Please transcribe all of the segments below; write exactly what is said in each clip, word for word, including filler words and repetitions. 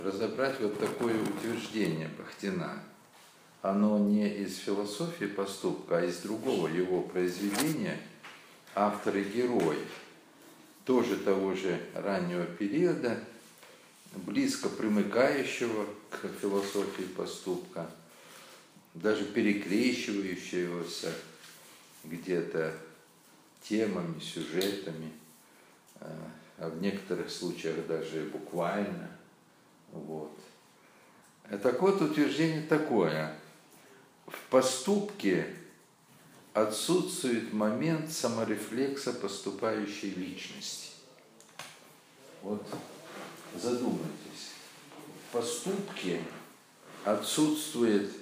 разобрать вот такое утверждение Бахтина. Оно не из философии поступка, а из другого его произведения, автор и герой, тоже того же раннего периода, близко примыкающего к философии поступка, даже перекрещивающегося где-то темами, сюжетами, а в некоторых случаях даже буквально. Вот. Так вот, утверждение такое. В поступке отсутствует момент саморефлекса поступающей личности. Вот задумайтесь. В поступке отсутствует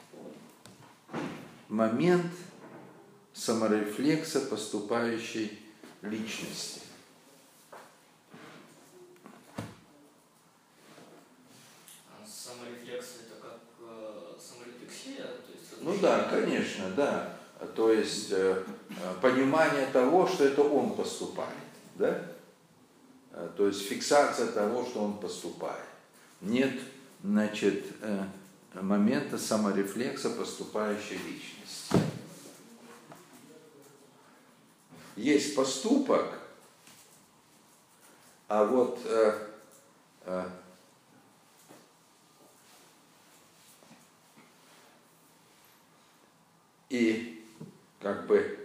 момент саморефлекса поступающей личности. Саморефлекс — это как э, саморефлексия? То есть, ну да, конечно, да. То есть э, понимание того, что это он поступает, да? То есть фиксация того, что он поступает. Нет, значит, э, момента саморефлекса поступающей личности. Есть поступок, а вот э, э, и как бы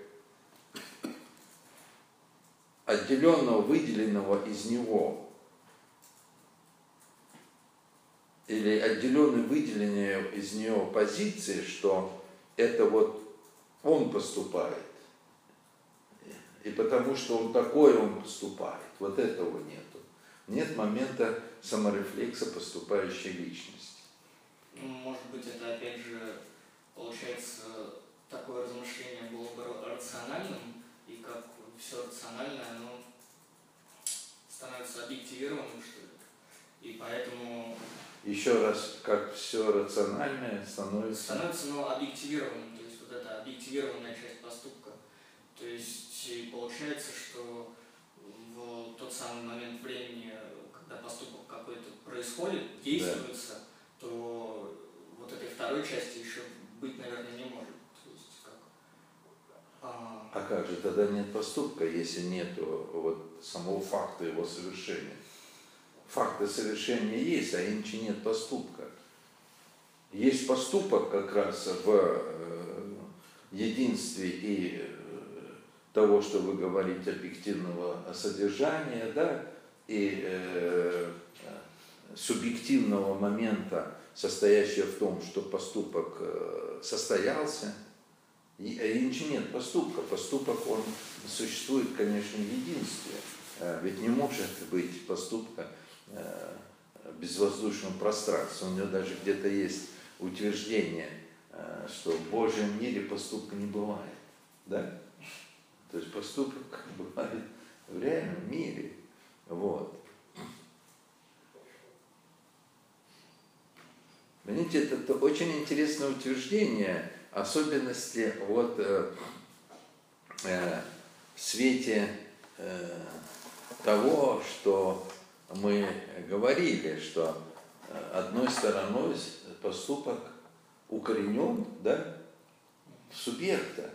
отделенного, выделенного из него, или отделенной, выделенной из него позиции, что это вот он поступает, и потому что он такой, он поступает. Вот этого нету. Нет момента саморефлекса поступающей личности. Может быть, это опять же, получается, такое размышление было бы рациональным, и как все рациональное, оно становится объективированным, что ли. И поэтому... Еще раз, как все рациональное становится... Становится, но объективированным, то есть вот эта объективированная часть поступка. То есть и получается, что в тот самый момент времени, когда поступок какой-то происходит, действуется, да, то вот этой второй части еще быть, наверное, не может. То есть как... А... а как же тогда нет поступка, если нет вот самого факта его совершения? Факты совершения есть, а иначе нет поступка. Есть поступок как раз в единстве и того, что вы говорите, объективного содержания, да, и э, субъективного момента, состоящего в том, что поступок э, состоялся, и, и ничего нет поступка. Поступок, он существует, конечно, в единстве, э, ведь не может быть поступка э, в безвоздушном пространстве. У него даже где-то есть утверждение, э, что в Божьем мире поступка не бывает, да? То есть поступок бывает в реальном мире. Вот. Понимаете, это, это очень интересное утверждение, особенности вот, э, э, в свете э, того, что мы говорили, что одной стороной поступок укоренен, да, в субъекта.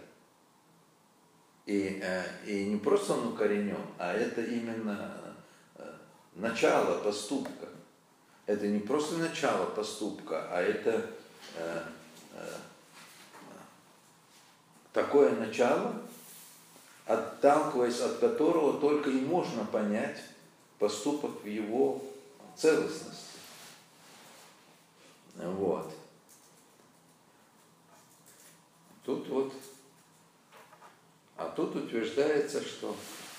И, и не просто он укоренен, а это именно начало поступка. Это не просто начало поступка, а это э, э, такое начало, отталкиваясь от которого только и можно понять поступок в его целостности. Вот. Тут вот. А тут утверждается, что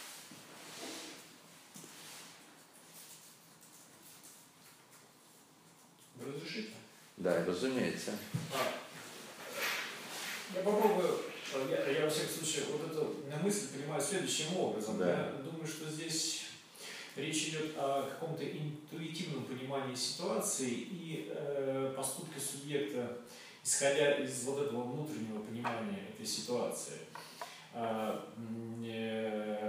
Вы разрешите? да, разумеется. А, я попробую, я, я во всяком случае вот эту мысль понимаю следующим образом. Да. Я думаю, что здесь речь идет о каком-то интуитивном понимании ситуации и э, поступке субъекта, исходя из вот этого внутреннего понимания этой ситуации.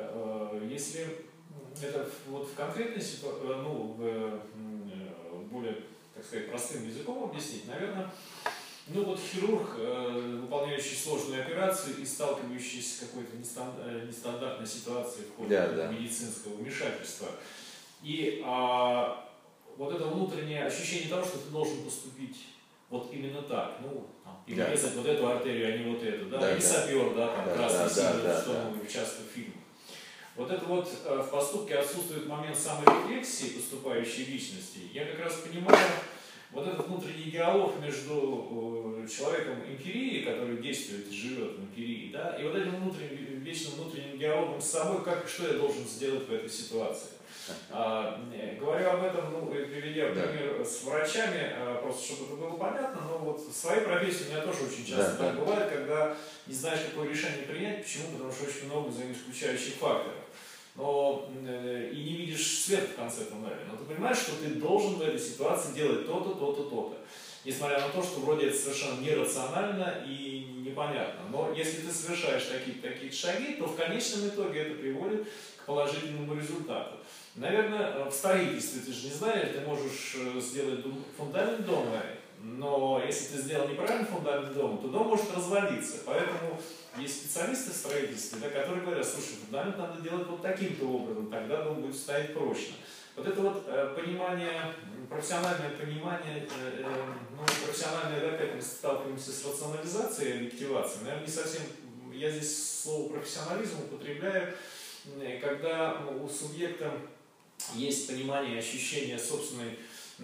Если это вот в конкретной ситуации, ну, в более сказать, простым языком объяснить, наверное, ну вот хирург, э, выполняющий сложную операцию и сталкивающийся с какой-то нестандартной ситуацией в ходе да, да. медицинского вмешательства. И а, вот это внутреннее ощущение того, что ты должен поступить вот именно так, ну, там, перерезать да. вот эту артерию, а не вот эту, да, да или да. сапер, да, там, да, красный символ, да, да, что да. мы часто в фильмах. Вот это вот э, в поступке отсутствует момент саморефлексии поступающей личности. Я как раз понимаю вот этот внутренний диалог между э, человеком эмпирии, который действует и живет в эмпирии, да, и вот этим внутренним, вечным внутренним диалогом с собой, как, что я должен сделать в этой ситуации. А, говорю об этом, ну, приведя пример да. с врачами, а, просто чтобы это было понятно, но вот в своей профессии у меня тоже очень часто да, так да. бывает, когда не знаешь, какое решение принять. Почему? Потому что очень много взаимоисключающих факторов. Но э, и не видишь света в конце туннеля. Но ты понимаешь, что ты должен в этой ситуации делать то-то, то-то, то-то. Несмотря на то, что вроде это совершенно нерационально и непонятно. Но если ты совершаешь такие, такие шаги, то в конечном итоге это приводит к положительному результату. Наверное, в строительстве ты же не знаешь, ты можешь сделать фундамент дома, но если ты сделал неправильный фундамент дома, то дом может развалиться. Поэтому есть специалисты в строительстве, да, которые говорят, слушай, фундамент надо делать вот таким-то образом, тогда дом будет стоять прочно. Вот это вот э, понимание, профессиональное понимание, э, э, ну, профессиональное, да, как мы сталкиваемся с рационализацией и объективацией. Наверное, не совсем, я здесь слово профессионализм употребляю, когда у субъекта есть понимание, ощущение собственной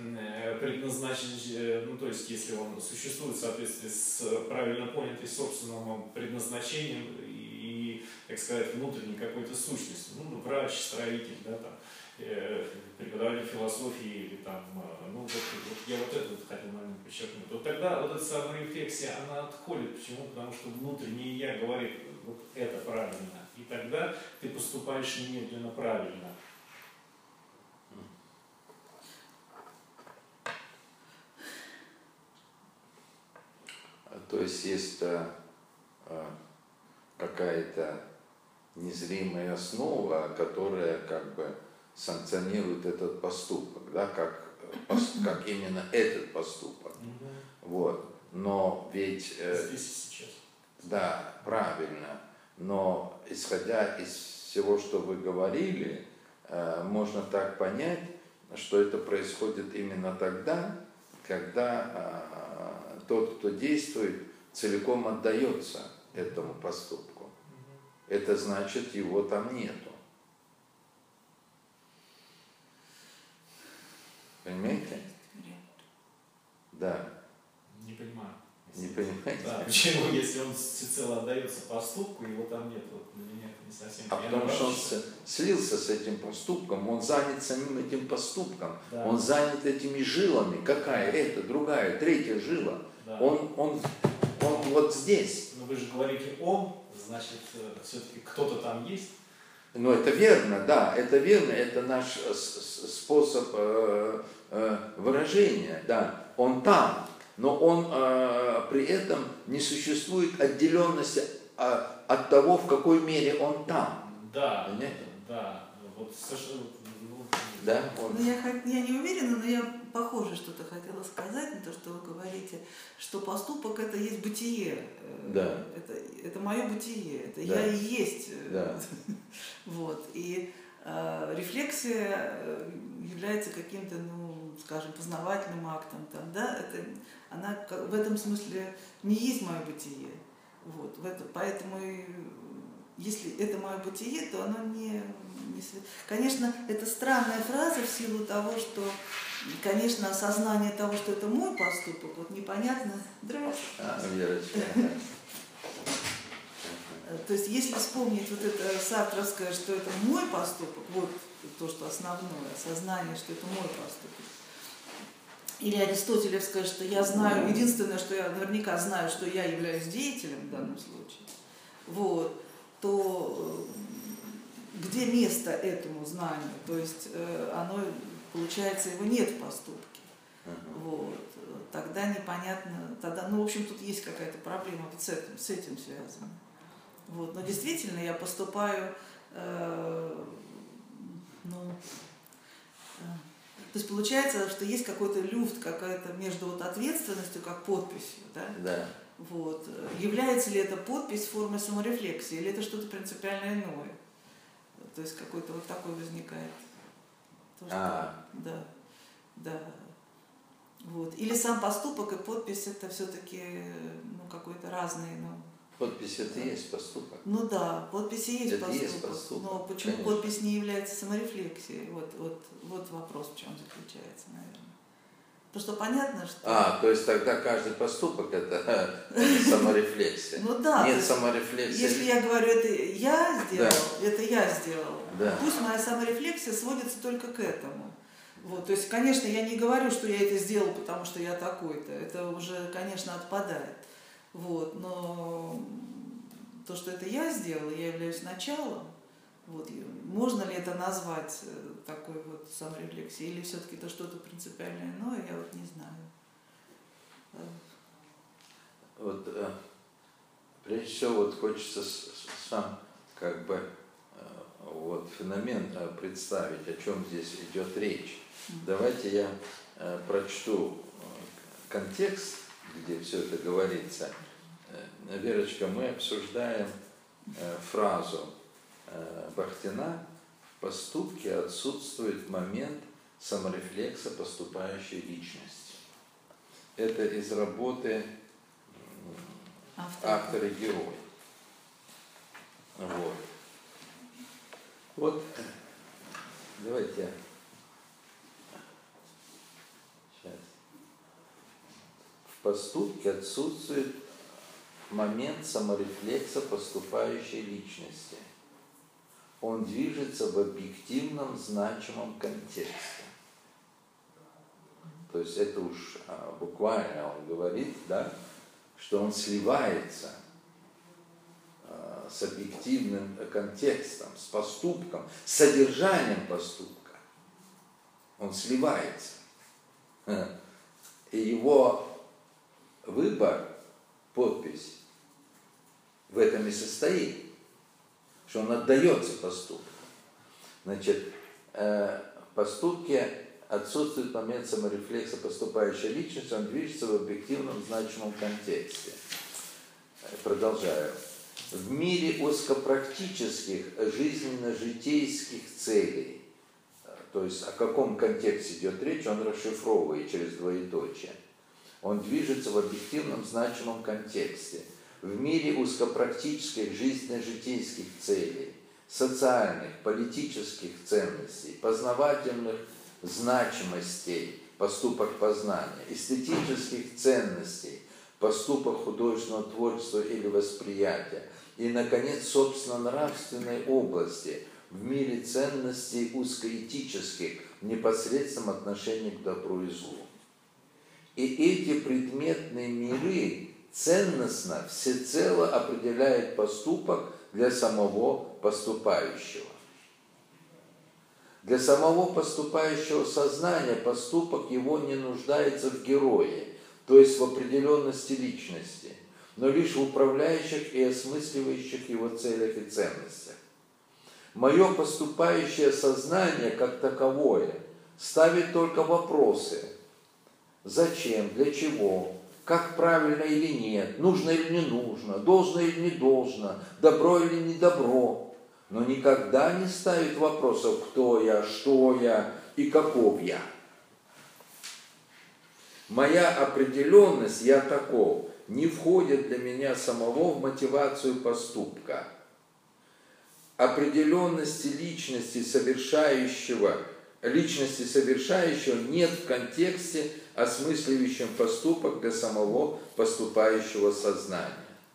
предназначения, ну то есть если он существует в соответствии с правильно понятой собственным предназначением и, как сказать, внутренней какой-то сущностью, ну, врач, строитель, да, там, э, преподаватель философии, или там, ну вот, вот я вот это вот хотел момент подчеркнуть. Вот тогда вот эта саморефлексия, она отходит. Почему? Потому что внутреннее я говорит, вот это правильно. И тогда ты поступаешь немедленно правильно. То есть есть а, какая-то незримая основа, которая как бы санкционирует этот поступок, да, как, как именно этот поступок. Mm-hmm. Вот. Но ведь... Э, Здесь и сейчас. Да, правильно. Но исходя из всего, что вы говорили, э, можно так понять, что это происходит именно тогда, когда э, тот, кто действует, целиком отдается этому поступку. Mm-hmm. Это значит, его там нету. Понимаете? Да. Не понимаю. Не понимаете? Да, почему, если он всецело отдается поступку, его там нет? Вот для меня это не совсем. А потому что он слился с этим поступком, он занят самим этим поступком, да. Он занят этими жилами. Какая? Это, другая, третья жила. Да. Он, он, он вот здесь. Но вы же говорите «он», значит, все-таки кто-то там есть. Ну, это верно, да, это верно, это наш способ э, э, выражения, да, он там, но он э, при этом не существует отделенности от, от того, в какой мере он там. Да, понятно? Да, вот совершенно... Да, он... ну, я, я не уверена, но я похоже что-то хотела сказать на то, что вы говорите, что поступок это есть бытие, да. это, это мое бытие, это да. я и есть. Да. Вот. И э, рефлексия является каким-то, ну, скажем, познавательным актом, там, да? Это, она в этом смысле не есть мое бытие. Вот. В это, поэтому и, если это мое бытие, то оно не... Конечно, это странная фраза в силу того, что, конечно, осознание того, что это мой поступок, вот непонятно. Здравствуйте. А, Верочка. То есть, если вспомнить вот это сартровское, что это мой поступок, вот то, что основное, осознание, что это мой поступок. Или аристотелевское, что я знаю, единственное, что я наверняка знаю, что я являюсь деятелем в данном случае, вот, то где место этому знанию? То есть э, оно, получается, его нет в поступке. Uh-huh. Вот. Тогда непонятно, тогда, ну, в общем, тут есть какая-то проблема с этим, с этим связана. Вот. Но действительно я поступаю, э, ну, э, То есть получается, что есть какой-то люфт, какая-то между вот ответственностью, как подписью, да? Да. Вот. Является ли это подпись формой саморефлексии, или это что-то принципиально иное? То есть какой-то вот такой возникает. То, что, А. Да, да. Вот. Или сам поступок и подпись это все-таки ну, какой-то разный. Ну, подпись это и есть поступок. Ну да, подпись и есть, это поступок. есть поступок. Но почему Конечно. подпись не является саморефлексией? Вот, вот, вот вопрос в чем заключается, наверное. Потому что понятно, что... А, то есть тогда каждый поступок это саморефлексия. Ну да. Нет саморефлексии. Если я говорю, это я сделал, да. это я сделал, да. пусть моя саморефлексия сводится только к этому. Вот, то есть, конечно, я не говорю, что я это сделал, потому что я такой-то. Это уже, конечно, отпадает. Вот, но то, что это я сделал, я являюсь началом. Вот, можно ли это назвать такой вот саморефлексией, или все-таки это что-то принципиально иное, я вот не знаю. Вот, э, прежде всего, вот хочется сам как бы э, вот феномен э, представить, о чем здесь идет речь. Mm-hmm. Давайте я э, прочту контекст, где все это говорится. Э, Верочка, мы обсуждаем э, фразу Бахтина: в поступке отсутствует момент саморефлекса поступающей личности. Это из работы «Автор и герой». Вот. Вот. Давайте. Сейчас. В поступке отсутствует момент саморефлекса поступающей личности. Он движется в объективном, значимом контексте. То есть это уж а, буквально он говорит, да, что он сливается а, с объективным контекстом, с поступком, с содержанием поступка. Он сливается. И его выбор, подпись, в этом и состоит, что он отдается поступку. Значит, э, в поступке отсутствует момент саморефлекса поступающей личности, он движется в объективном значимом контексте. Продолжаю. В мире узкопрактических, жизненно-житейских целей, то есть о каком контексте идет речь, он расшифровывает через двоеточие. Он движется в объективном значимом контексте. В мире узкопрактических жизненно-житейских целей, социальных, политических ценностей, познавательных значимостей, поступок познания, эстетических ценностей, поступок художественного творчества или восприятия, и, наконец, собственно, нравственной области, в мире ценностей узкоэтических, в непосредственном отношении к добру и злу. И эти предметные миры ценностно всецело определяет поступок для самого поступающего. Для самого поступающего сознания поступок его не нуждается в герое, то есть в определенности личности, но лишь в управляющих и осмысливающих его целях и ценностях. Мое поступающее сознание как таковое ставит только вопросы: зачем, для чего, как правильно или нет, нужно или не нужно, должно или не должно, добро или не добро, но никогда не ставит вопросов, кто я, что я и каков я. Моя определенность «я таков» не входит для меня самого в мотивацию поступка. Определенности личности совершающего, личности совершающего нет в контексте, осмысливающем поступок для самого поступающего сознания.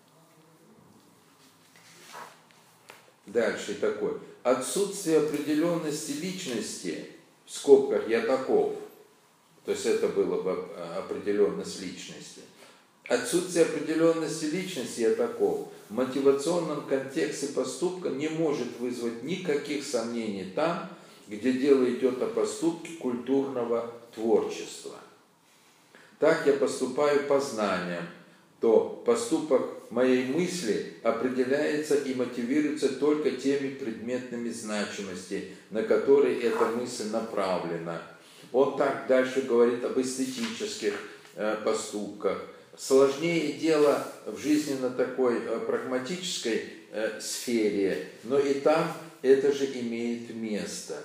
Дальше такой. Отсутствие определенности личности, в скобках «я таков», то есть это было бы определенность личности. Отсутствие определенности личности «я таков» в мотивационном контексте поступка не может вызвать никаких сомнений там, где дело идет о поступке культурного творчества. Так я поступаю познанием, то поступок моей мысли определяется и мотивируется только теми предметными значимостями, на которые эта мысль направлена. Он так дальше говорит об эстетических э, поступках. Сложнее дело в жизненно такой э, прагматической э, сфере, но и там это же имеет место.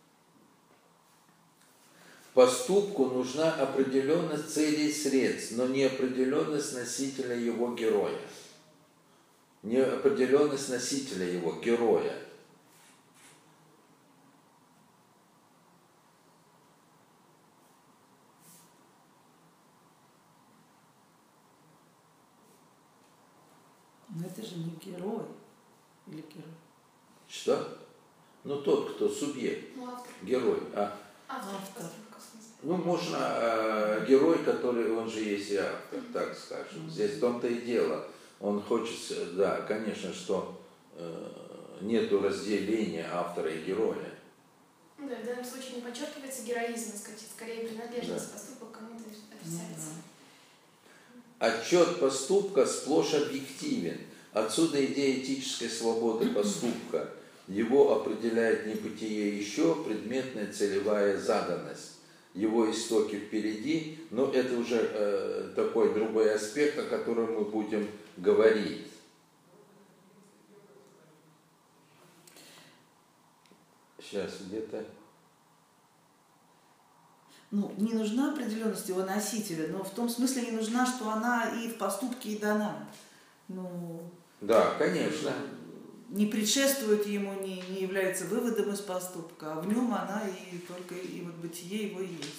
Поступку нужна определенность целей и средств, но не определенность носителя его героя. Не определенность носителя его героя. Но это же не герой. Или герой. Что? Ну тот, кто субъект. Ну, автор. Герой. А, Автор. Автор. ну, можно э, герой, который, он же есть и автор, так скажем. Здесь в том-то и дело. Он хочет, да, конечно, что э, нету разделения автора и героя. Ну да, в данном случае не подчеркивается героизм, скорее принадлежность Да. поступка кому-то отрицается. Отчет поступка сплошь объективен. Отсюда идея этической свободы поступка. Его определяет не бытие еще, предметная целевая заданность. Его истоки впереди, но это уже э, такой другой аспект, о котором мы будем говорить. Сейчас где-то... Ну, не нужна определенность его носителя, но в том смысле не нужна, что она и в поступке и дана. Ну, Да, конечно. не предшествует ему, не, не является выводом из поступка, а в нем она и только и вот бытие его и есть.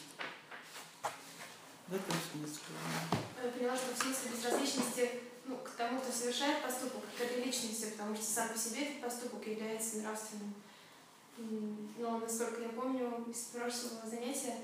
В этом смысле. Я поняла, что в смысле безразличности, ну, к тому, кто совершает поступок, к этой личности, потому что сам по себе этот поступок является нравственным. Но, насколько я помню из прошлого занятия,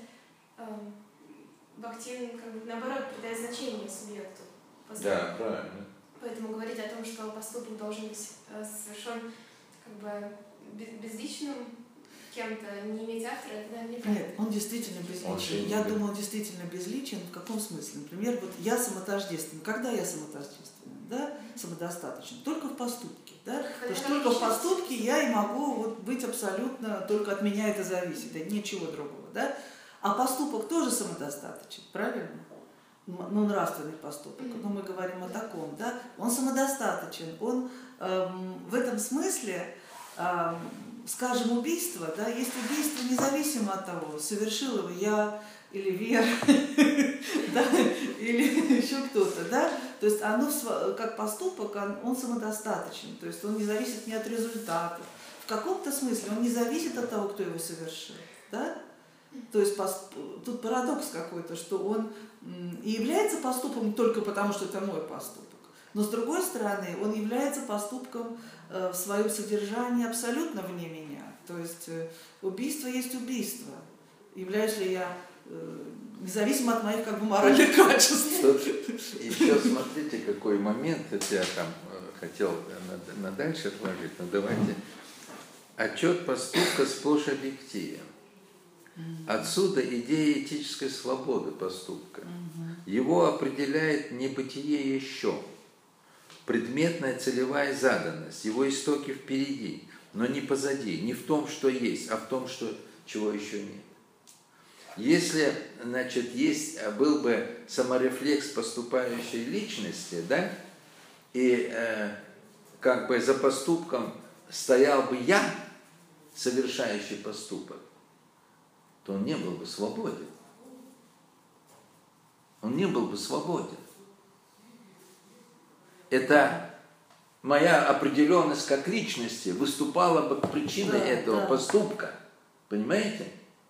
Бахтин, как бы, наоборот, придает значение субъекту поступка. Да, правильно. Поэтому говорить о том, что поступок должен быть совершен как бы безличным кем-то, не иметь автора, это, наверное, неправильно. Нет, он действительно безличен. Очень Я любит. думаю, он действительно безличен. В каком смысле? Например, вот я самотождественен. Когда я самотождественен? Да? Самодостаточен. Только в поступке. Да? Потому что только в поступке я и могу вот быть абсолютно, только от меня это зависит, да, ничего другого. Да? А поступок тоже самодостаточен, правильно? Ну, нравственный поступок, но мы говорим о таком, да? Он самодостаточен, он эм, в этом смысле, эм, скажем, убийство, да, есть убийство независимо от того, совершил его я или Вера, да, или еще кто-то, да, то есть оно как поступок, он самодостаточен, то есть он не зависит ни от результата, в каком-то смысле он не зависит от того, кто его совершил, да. То есть тут парадокс какой-то, что он и является поступком только потому, что это мой поступок. Но с другой стороны, он является поступком в своем содержании абсолютно вне меня. То есть убийство есть убийство. Являюсь ли я независимо от моих как бы моральных качеств. Тут еще смотрите, какой момент, это я там хотел на, на дальше отложить, но давайте. Отчет поступка сплошь объективен. Отсюда идея этической свободы поступка. Его определяет не бытие еще, предметная целевая заданность, его истоки впереди, но не позади, не в том, что есть, а в том, что, чего еще нет. Если, значит, есть, был бы саморефлекс поступающей личности, да, и э, как бы за поступком стоял бы я, совершающий поступок, то он не был бы свободен. Он не был бы свободен. Это моя определенность как личности выступала бы причиной Да, этого да. поступка. Понимаете?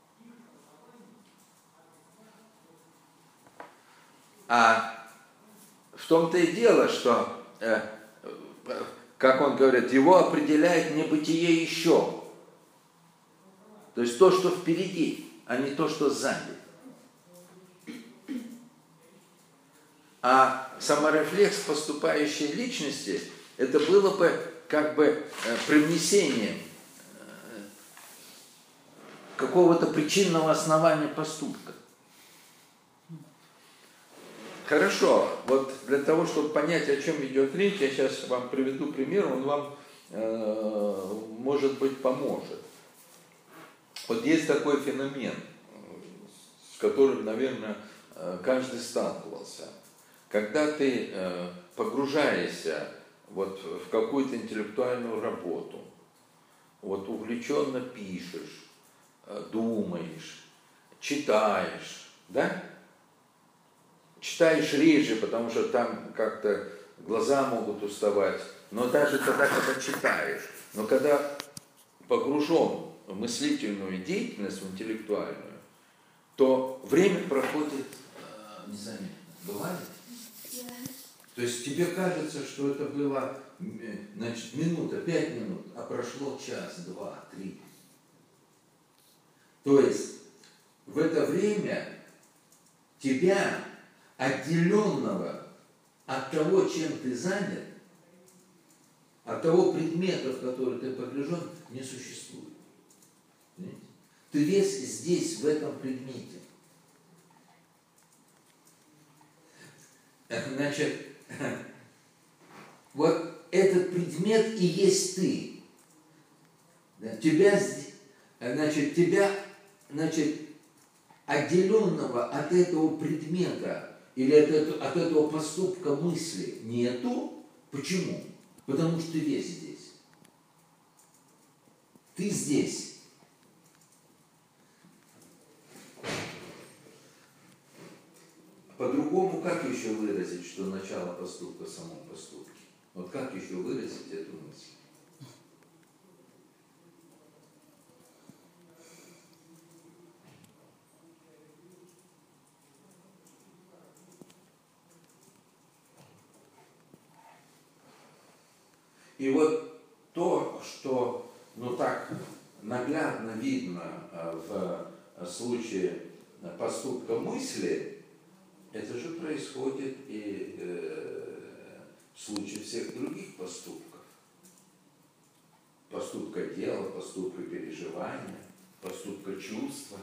А в том-то и дело, что, э, как он говорит, его определяет не бытие еще. То есть то, что впереди, а не то, что сзади. А саморефлекс поступающей личности, это было бы как бы привнесением какого-то причинного основания поступка. Хорошо, вот для того, чтобы понять, о чем идет речь, я сейчас вам приведу пример, он вам, э, может быть, поможет. Вот есть такой феномен, которым, наверное, каждый сталкивался. Когда ты погружаешься вот в какую-то интеллектуальную работу, вот увлеченно пишешь, думаешь, читаешь, да? Читаешь реже, потому что там как-то глаза могут уставать, но даже тогда, когда читаешь, но когда погружен в мыслительную деятельность, в интеллектуальную, то время проходит э, незаметно. Бывает? Да. То есть тебе кажется, что это было, значит, минута, пять минут, а прошло час, два, три. То есть в это время тебя, отделенного от того, чем ты занят, от того предмета, в который ты погружен, не существует. Понимаете? Ты весь здесь, в этом предмете. Значит, вот этот предмет и есть ты. Тебя, значит, тебя, значит, отделенного от этого предмета или от этого, от этого поступка мысли нету. Почему? Потому что ты весь здесь. Ты здесь. По-другому, как еще выразить, что начало поступка в самом поступке? Вот как еще выразить эту мысль? И вот то, что ну так наглядно видно в случае поступка мысли, это же происходит и э, в случае всех других поступков. Поступка дела, поступка переживания, поступка чувства.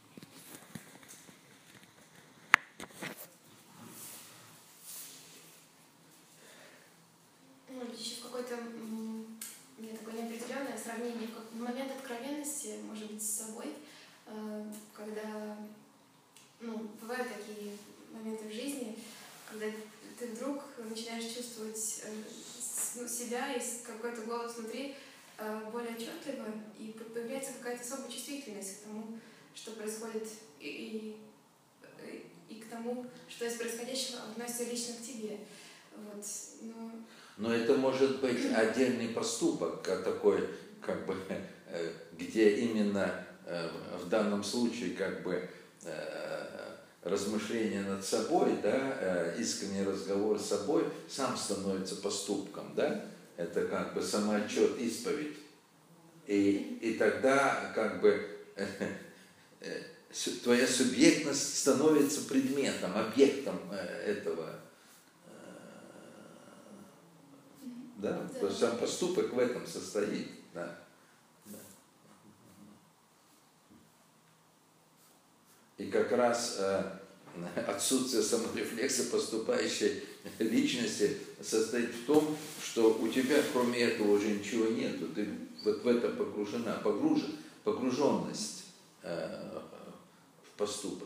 Ну, еще какое-то, у меня такое неопределенное сравнение, в момент откровенности, может быть, с собой, когда, ну, бывают такие моменты в жизни, когда ты вдруг начинаешь чувствовать себя и какой-то голос внутри более отчетливо, и появляется какая-то особая чувствительность к тому, что происходит, и, и, и к тому, что из происходящего относится лично к тебе. Вот. Но... Но это может быть отдельный поступок, такой, как бы, где именно в данном случае как бы размышление над собой, да, искренний разговор с собой сам становится поступком, да? Это как бы самоотчет, исповедь. И, и тогда как бы твоя субъектность становится предметом, объектом этого. Да? Да. То есть сам поступок в этом состоит. Да. Да. И как раз э, отсутствие саморефлекса поступающей личности состоит в том, что у тебя кроме этого уже ничего нету. Ты вот в это погружена, погружен, погруженность э, в поступок.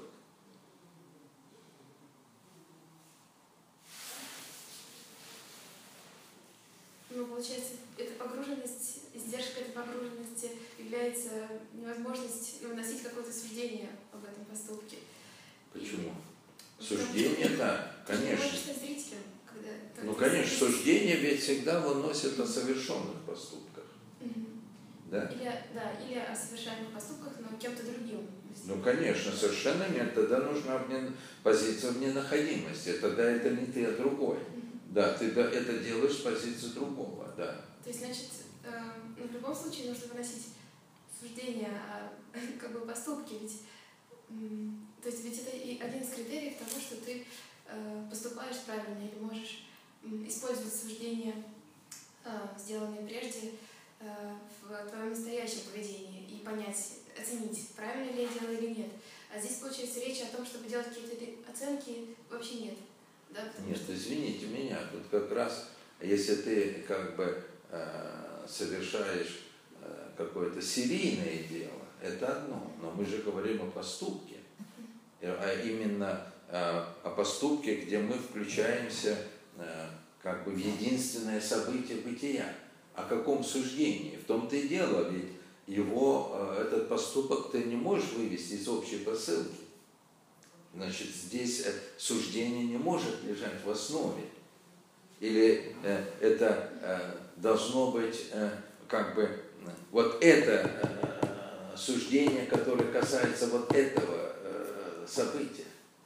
Ну, получается, эта погруженность, издержка этой погруженности является невозможность выносить какое-то суждение об этом поступке. Почему? И... Суждение, да, конечно. Ты можешь зрителям, когда... Ну, конечно, суждение ведь всегда выносит о совершенных поступках. Угу. Да? Или, да, или о совершенных поступках, но кем-то другим. Ну, конечно, совершенно нет. Тогда нужна позиция в ненаходимости. Тогда это не ты, а другой. Да, ты это делаешь с позиции другого, да. То есть, значит, э, ну, в любом случае нужно выносить суждение о как бы, поступке, ведь, э, то есть, ведь это и один из критериев того, что ты э, поступаешь правильно или можешь э, использовать суждения, э, сделанные прежде, э, в твоем настоящем поведении и понять, оценить, правильно ли я делаю или нет. А здесь, получается, речь о том, чтобы делать какие-то оценки, вообще нет. Да, Нет, что... извините меня, тут как раз, если ты как бы э, совершаешь э, какое-то серийное дело, это одно, но мы же говорим о поступке. а именно о поступке, где мы включаемся как бы в единственное событие бытия. О каком суждении? В том-то и дело, ведь его, этот поступок ты не можешь вывести из общей посылки. Значит, здесь суждение не может лежать в основе. Или э, это э, должно быть э, как бы э, вот это э, суждение, которое касается вот этого э, события.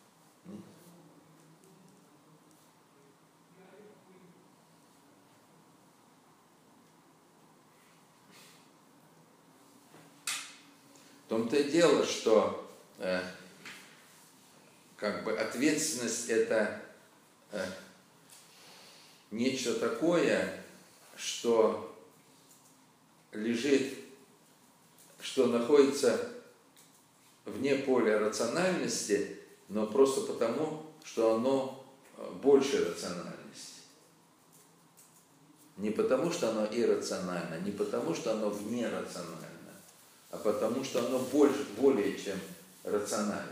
В том-то и дело, что э, как бы ответственность это э, нечто такое, что лежит, что находится вне поля рациональности, но просто потому, что оно больше рациональности. Не потому, что оно иррационально, не потому, что оно вне рационально, а потому, что оно больше, более чем рационально.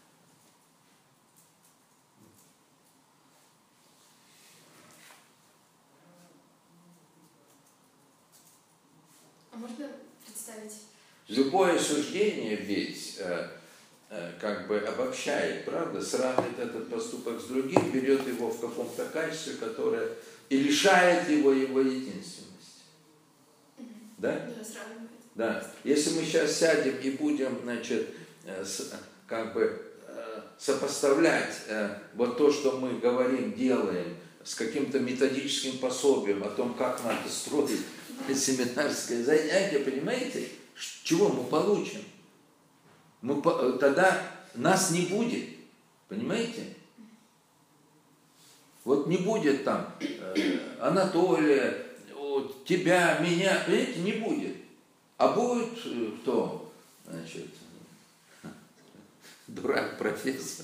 А можно представить? Любое суждение ведь э, э, как бы обобщает, правда, сравнивает этот поступок с другим, берет его в каком-то качестве, которое и лишает его его единственности. Угу. Да? Да, сравнивает. Да. Если мы сейчас сядем и будем, значит, э, с, как бы э, сопоставлять э, вот то, что мы говорим, делаем, с каким-то методическим пособием о том, как надо строить семинарское занятие, понимаете, чего мы получим? Мы, тогда нас не будет, понимаете? Вот не будет там э, Анатолия, вот, тебя, меня, понимаете, не будет. А будет э, кто? Значит, дурак профессор.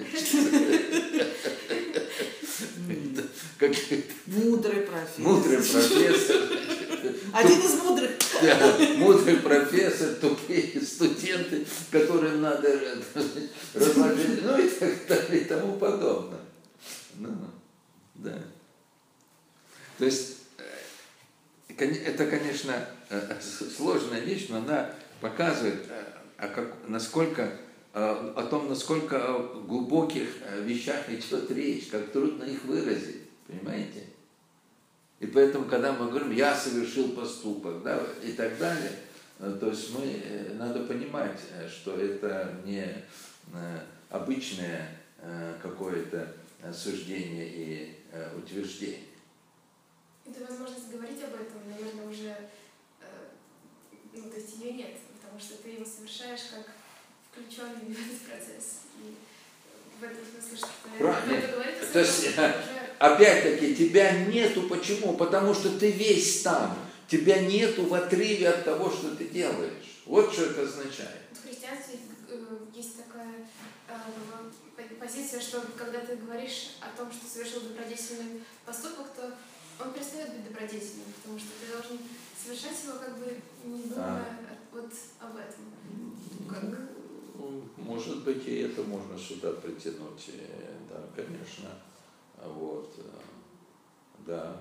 Мудрый профессор. Мудрый профессор. Один из мудрых. Да, мудрый профессор, тупые студенты, которым надо разложить, ну и так далее, и тому подобное. Ну, да. То есть, это, конечно, сложная вещь, но она показывает, а как, насколько, о том, насколько о глубоких вещах идет речь, как трудно их выразить, понимаете? И поэтому, когда мы говорим, я совершил поступок, да, и так далее, то есть мы, надо понимать, что это не обычное какое-то суждение и утверждение. Это возможность говорить об этом, наверное, уже, ну, то есть ее нет, потому что ты его совершаешь как включенный в этот процесс. И в этом смысле, что Правильно. это говорит, То есть, уже... опять-таки, тебя нету, почему? Потому что ты весь там. Тебя нету в отрыве от того, что ты делаешь. Вот что это означает. В христианстве есть такая э, позиция, что когда ты говоришь о том, что совершил добродетельный поступок, то он перестает быть добродетельным, потому что ты должен совершать его, как бы не думая а. вот об этом. Как... Может быть, и это можно сюда притянуть, да, конечно, вот, да.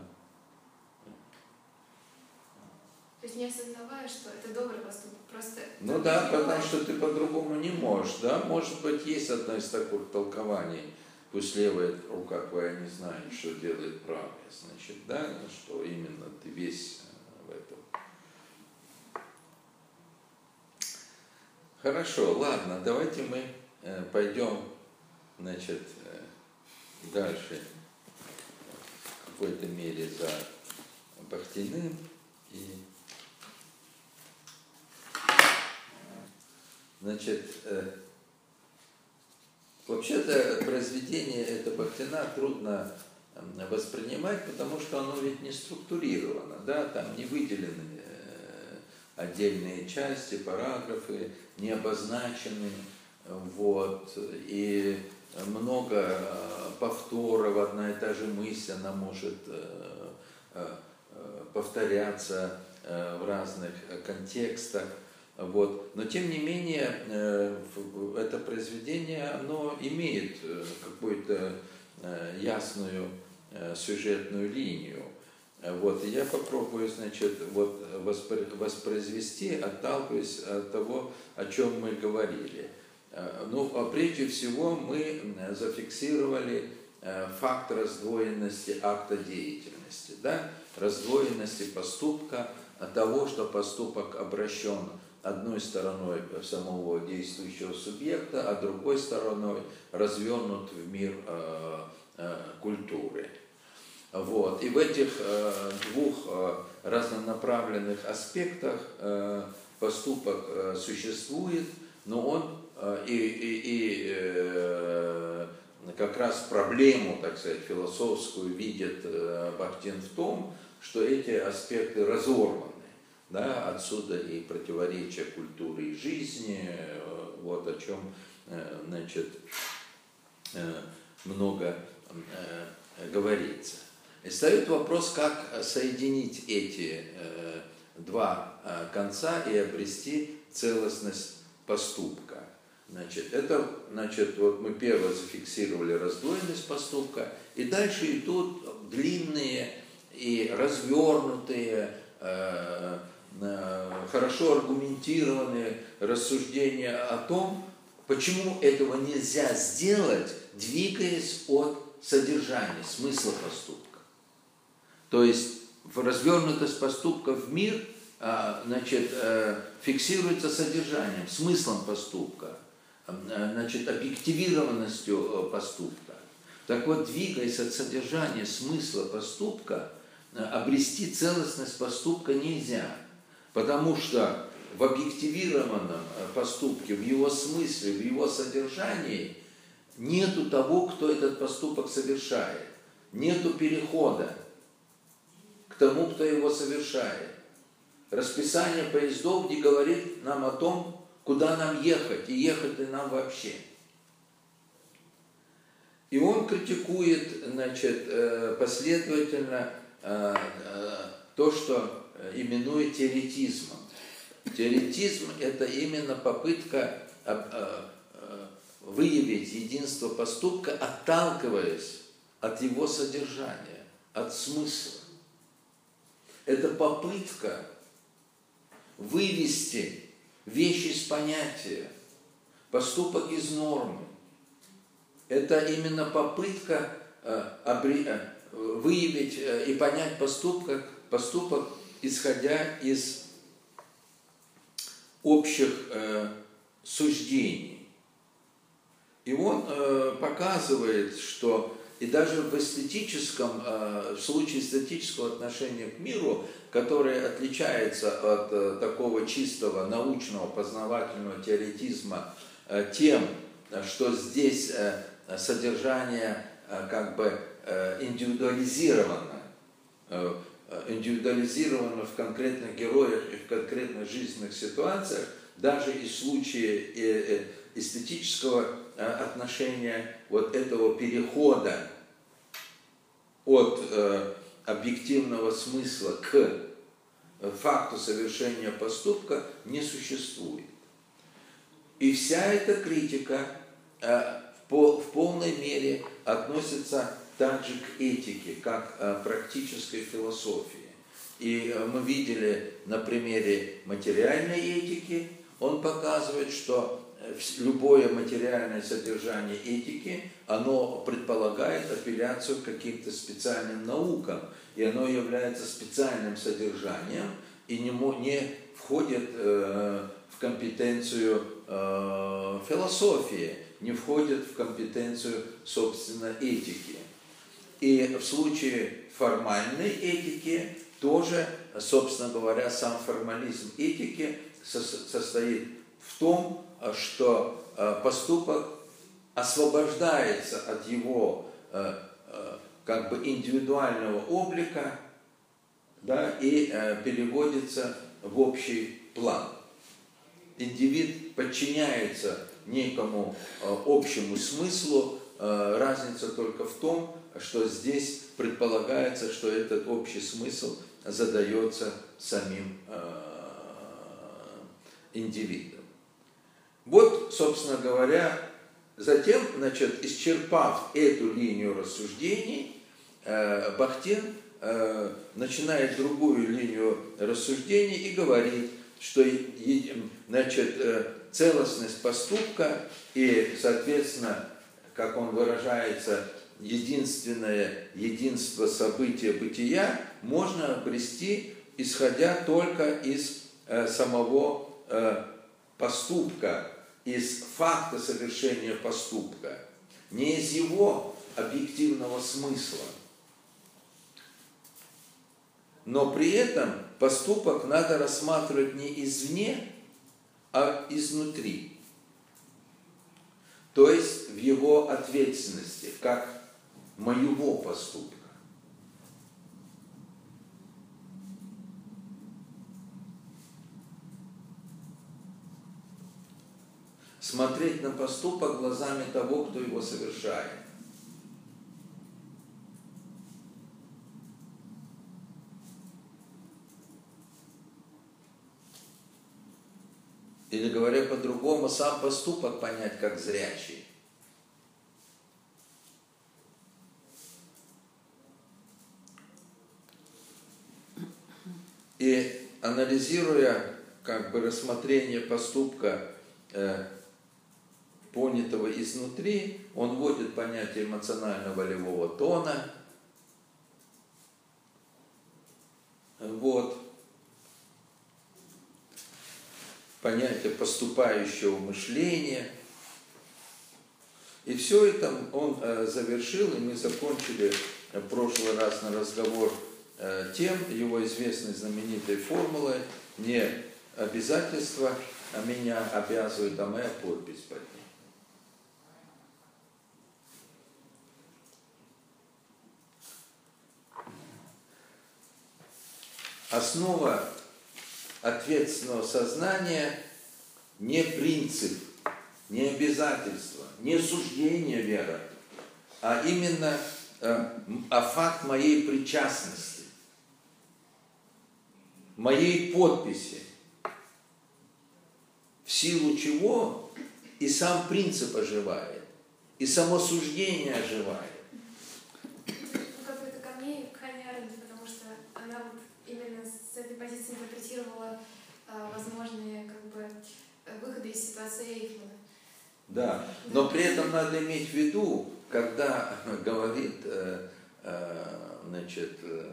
То есть не осознавая, что это добрый поступок, просто... Ну да, потому что ты по-другому не можешь, да, может быть, есть одно из таких толкований, пусть левая рука твоя не знает, что делает правая, значит, да, что именно ты весь в этом. Хорошо, ладно, давайте мы э, пойдем, значит, э, дальше в какой-то мере за Бахтиным. И, значит, э, вообще-то произведение это Бахтина трудно воспринимать, потому что оно ведь не структурировано, да, там не выделены отдельные части, параграфы, не обозначены, вот, и много повторов, одна и та же мысль, она может повторяться в разных контекстах, Вот. Но тем не менее, это произведение, оно имеет какую-то ясную сюжетную линию. Вот. И я попробую, значит, вот воспроизвести, отталкиваясь от того, о чем мы говорили. Ну, а прежде всего мы зафиксировали факт раздвоенности акта деятельности, да? Раздвоенности поступка, того, что поступок обращен одной стороной самого действующего субъекта, а другой стороной развернут в мир э, э, культуры. Вот. И в этих э, двух э, разнонаправленных аспектах э, поступок э, существует, но он э, и, и, и э, как раз проблему, так сказать, философскую видит э, Бахтин в том, что эти аспекты разорваны. Да, отсюда и противоречия культуры и жизни, вот о чем, значит, много говорится. И встает вопрос, как соединить эти два конца и обрести целостность поступка. Значит, это, значит, вот мы первое зафиксировали раздвоенность поступка, и дальше идут длинные и развернутые, хорошо аргументированные рассуждения о том, почему этого нельзя сделать, двигаясь от содержания, смысла поступка. То есть в развернутость поступка в мир, значит, фиксируется содержанием, смыслом поступка, значит, объективированностью поступка. Так вот, двигаясь от содержания, смысла поступка, обрести целостность поступка нельзя. Потому что в объективированном поступке, в его смысле, в его содержании нету того, кто этот поступок совершает. Нету перехода к тому, кто его совершает. Расписание поездов не говорит нам о том, куда нам ехать, и ехать ли нам вообще. И он критикует, значит, последовательно то, что именует теоретизмом. Теоретизм – это именно попытка выявить единство поступка, отталкиваясь от его содержания, от смысла. Это попытка вывести вещь из понятия, поступок из нормы. Это именно попытка выявить и понять поступок, поступок, исходя из общих э, суждений. И он э, показывает, что и даже в эстетическом, э, в случае эстетического отношения к миру, которое отличается от э, такого чистого научного познавательного теоретизма э, тем, что здесь э, содержание э, как бы э, индивидуализировано, э, индивидуализировано в конкретных героях и в конкретных жизненных ситуациях, даже и в случае эстетического отношения вот этого перехода от объективного смысла к факту совершения поступка не существует. И вся эта критика в полной мере относится также к этике, как к практической философии. И мы видели на примере материальной этики, он показывает, что любое материальное содержание этики, оно предполагает апелляцию к каким-то специальным наукам, и оно является специальным содержанием и не, не входит э, в компетенцию э, философии, не входит в компетенцию, собственно, этики. И в случае формальной этики тоже, собственно говоря, сам формализм этики состоит в том, что поступок освобождается от его как бы индивидуального облика, да, и переводится в общий план. Индивид подчиняется некому общему смыслу, разница только в том, что здесь предполагается, что этот общий смысл задается самим индивидом. Вот, собственно говоря, затем, значит, исчерпав эту линию рассуждений, э, Бахтин э, начинает другую линию рассуждений и говорит, что, значит, э, целостность поступка и, соответственно, как он выражается, единственное единство события бытия можно обрести, исходя только из э, самого э, поступка, из факта совершения поступка, не из его объективного смысла. Но при этом поступок надо рассматривать не извне, а изнутри. То есть в его ответственности, как моего поступка. Смотреть на поступок глазами того, кто его совершает. Или, говоря по-другому, сам поступок понять как зрячий. И анализируя как бы рассмотрение поступка, э, понятого изнутри, он вводит понятие эмоционально-волевого тона. Вот. Понятие поступающего мышления. И все это он э, завершил, и мы закончили в прошлый раз на разговор э, тем, его известной знаменитой формулой: не обязательства, а меня обязывает, а моя подпись под ней. Основа ответственного сознания не принцип, не обязательство, не суждение веры, а именно э, а факт моей причастности, моей подписи, в силу чего и сам принцип оживает, и само суждение оживает. Ну, как бы это ко мне, к Ханне Аренд, потому что она вот именно с этой позиции интерпретировала э, возможные как бы выходы из ситуации Эйхмана. Да, но при этом надо иметь в виду, когда говорит, э, э, значит, э,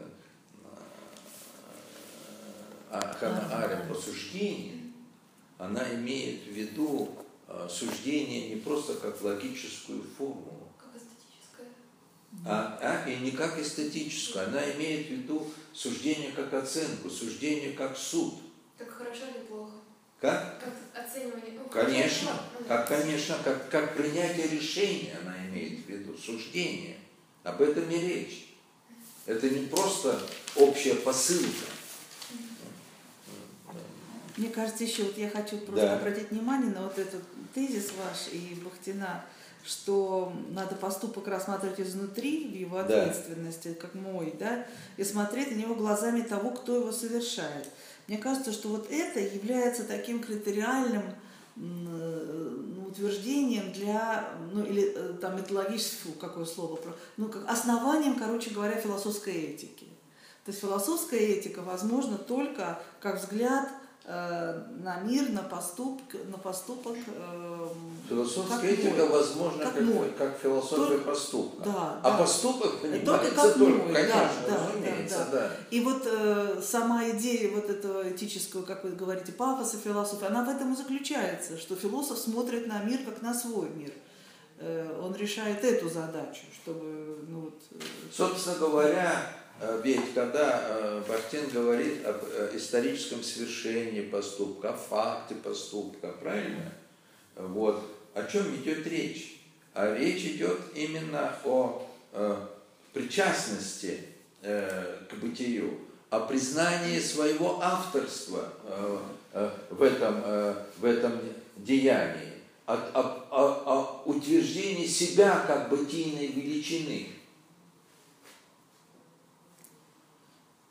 э, Ханна Аренд о суждении, она имеет в виду э, суждение не просто как логическую формулу, Как эстетическое. а, а, и не как эстетическую, она имеет в виду суждение как оценку, суждение как суд. Так хорошо или плохо? Как? Как оценивание? Ну, Конечно, хорошо, как, конечно, как, как принятие решения она имеет в виду, суждение. Об этом и речь. Это не просто общая посылка. Мне кажется, еще вот я хочу просто Да. обратить внимание на вот этот тезис ваш и Бахтина, что надо поступок рассматривать изнутри, в его Да. ответственности, как мой, да, и смотреть на него глазами того, кто его совершает. Мне кажется, что вот это является таким критериальным м, утверждением для, ну или э, там методологического, какое слово, ну как основанием, короче говоря, философской этики. То есть философская этика возможна только как взгляд э, на мир, на поступок, на поступок. Э, Философская как этика мой. возможна Как как, мой. как философия Только- поступка. Да, А да. поступок Только понимается как только, мой, конечно, да, да, разумеется, да, да. И вот э, сама идея вот этого этического, как вы говорите, пафоса философии, она в этом и заключается, что философ смотрит на мир как на свой мир. Э, он решает эту задачу, чтобы, ну вот... э, Собственно говоря, э, ведь когда э, Бахтин говорит об э, историческом свершении поступка, о факте поступка, правильно? Вот. О чем идет речь? А речь идет именно о э, причастности э, к бытию, о признании своего авторства э, э, в, этом, э, в этом деянии, о, о, о, о утверждении себя как бытийной величины.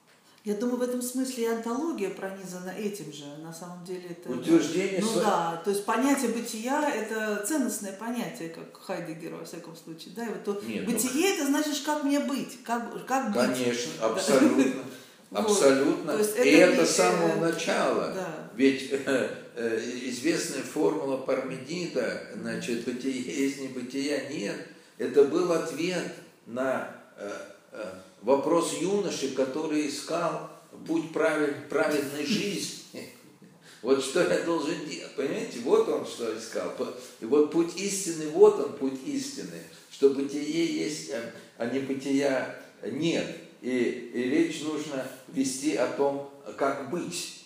Я думаю, в этом смысле и онтология пронизана этим же. На самом деле это... Утверждение... Ну сво... да, то есть понятие бытия – это ценностное понятие, как Хайдеггер, во всяком случае. Да? И вот то Нет, бытие ну... – это значит, как мне быть, как, как быть. Конечно, абсолютно. Абсолютно. Вот. И это с самого начала. Да. Ведь э, э, известная формула Парменида, значит, бытие есть, небытия нет, это был ответ на э, э, вопрос юноши, который искал путь правиль, праведной жизни. Вот что я должен делать, понимаете? Вот он что искал. И вот путь истины, вот он путь истины, что бытие есть, а небытия нет. И, и речь нужно вести о том, как быть.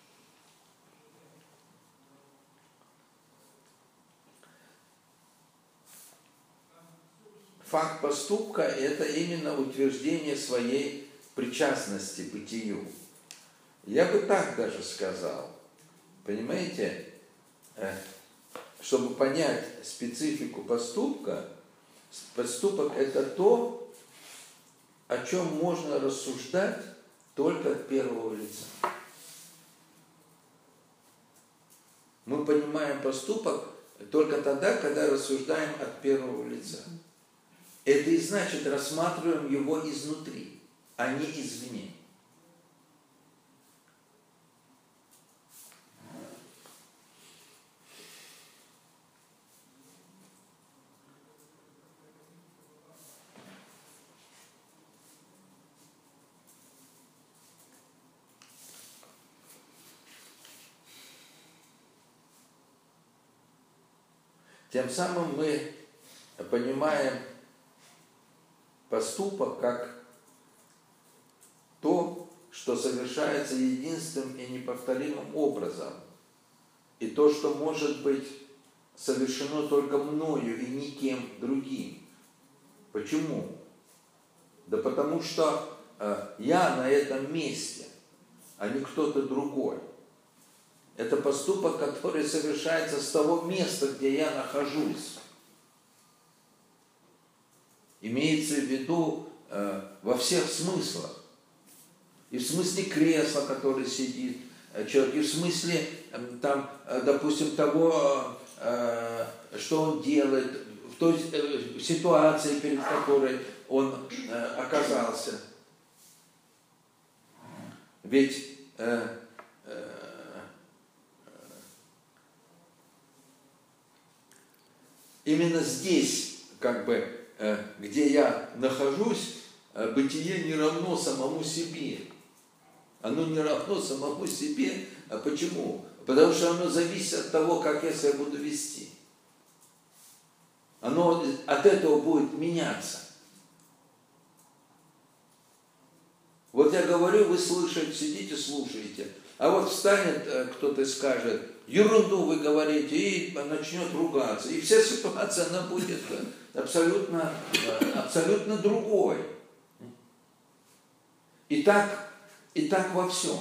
Факт поступка – это именно утверждение своей причастности к бытию. Я бы так даже сказал. Понимаете? Чтобы понять специфику поступка, поступок – это то, о чем можно рассуждать только от первого лица. Мы понимаем поступок только тогда, когда рассуждаем от первого лица. Это и значит, рассматриваем его изнутри, а не извне. Тем самым мы понимаем поступок как то, что совершается единственным и неповторимым образом, и то, что может быть совершено только мною и никем другим. Почему? Да потому что э, я на этом месте, а не кто-то другой. Это поступок, который совершается с того места, где я нахожусь. Имеется в виду э, во всех смыслах. И в смысле кресла, который сидит человек, и в смысле, э, там, э, допустим, того, э, что он делает, в той э, ситуации, перед которой он э, оказался. Ведь э, именно здесь, как бы, где я нахожусь, бытие не равно самому себе. Оно не равно самому себе. А почему? Потому что оно зависит от того, как я себя буду вести. Оно от этого будет меняться. Вот я говорю, вы слышите, сидите, слушаете. А вот встанет кто-то и скажет: ерунду вы говорите, и начнет ругаться. И вся ситуация, она будет абсолютно, абсолютно другой. И так, и так во всем.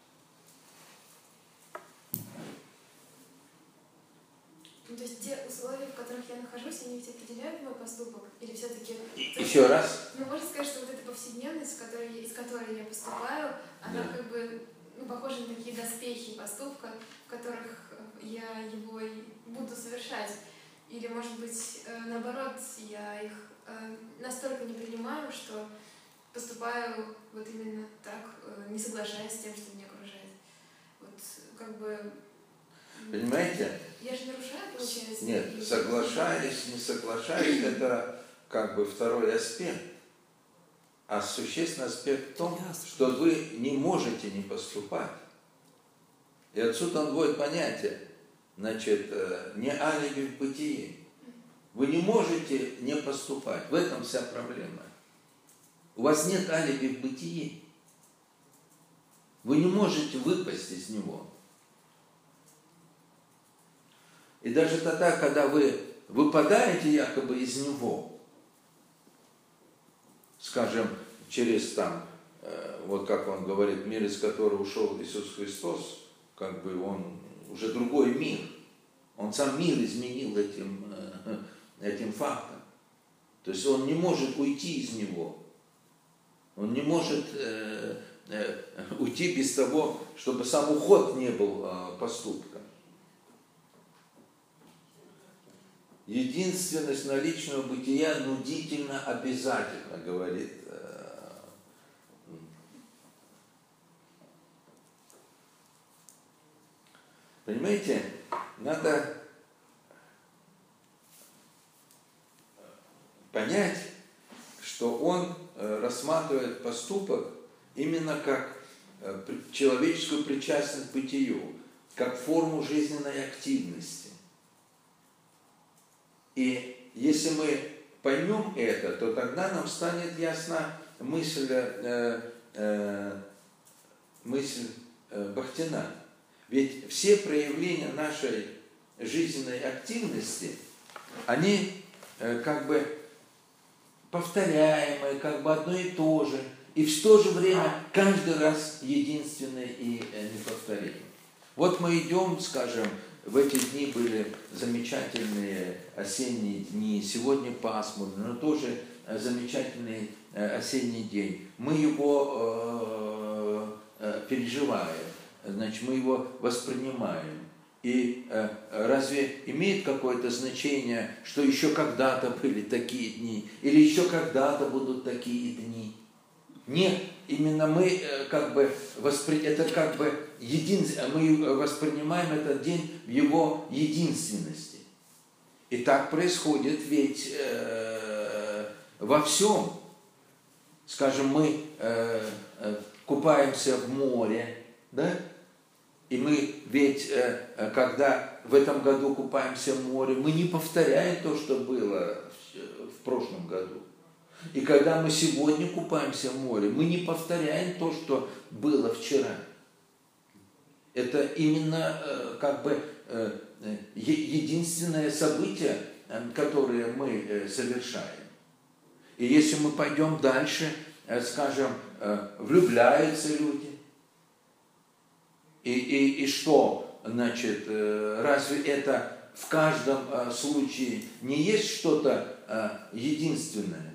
Ну, то есть те условия, в которых я нахожусь, они ведь определяют мой поступок? Или все-таки... Еще раз. Ну, можно сказать, что вот эта повседневность, которой, из которой я поступаю, она да. как бы... ну, похожи на такие доспехи поступка, в которых я его буду совершать. Или, может быть, наоборот, я их настолько не принимаю, что поступаю вот именно так, не соглашаясь с тем, что меня окружает. Вот как бы... Понимаете? Я же нарушаю, получается? Нет, соглашаясь, не соглашаясь, это как бы второй аспект. А существенный аспект в том, что вы не можете не поступать. И отсюда он вводит понятие, значит, не алиби в бытии. Вы не можете не поступать. В этом вся проблема. У вас нет алиби в бытии. Вы не можете выпасть из него. И даже тогда, когда вы выпадаете якобы из него, скажем, через там, э, вот как он говорит, мир, из которого ушел Иисус Христос, как бы он уже другой мир. Он сам мир изменил этим, э, этим фактом. То есть он не может уйти из него. Он не может э, э, уйти без того, чтобы сам уход не был э, поступком. Единственность наличного бытия нудительно обязательно, говорит. Понимаете, надо понять, что он рассматривает поступок именно как человеческую причастность к бытию, как форму жизненной активности. И если мы поймем это, то тогда нам станет ясна мысль, э, э, мысль э, Бахтина. Ведь все проявления нашей жизненной активности, они э, как бы повторяемые, как бы одно и то же, и в то же время каждый раз единственные и э, неповторимые. Вот мы идем, скажем, в эти дни были замечательные осенние дни, сегодня пасмурно, но тоже замечательный осенний день. Мы его э, переживаем, значит, мы его воспринимаем. И э, разве имеет какое-то значение, что еще когда-то были такие дни, или еще когда-то будут такие дни? Нет, именно мы э, как бы воспри... это как бы един... мы воспринимаем этот день в его единственности. И так происходит ведь э, во всем. Скажем, мы э, э, купаемся в море, да? И мы ведь, э, когда в этом году купаемся в море, мы не повторяем то, что было в, в прошлом году. И когда мы сегодня купаемся в море, мы не повторяем то, что было вчера. Это именно э, как бы э, единственное событие, э, которое мы э, совершаем. И если мы пойдем дальше, э, скажем, э, влюбляются люди. И, и, и что, значит, э, разве это в каждом э, случае не есть что-то э, единственное?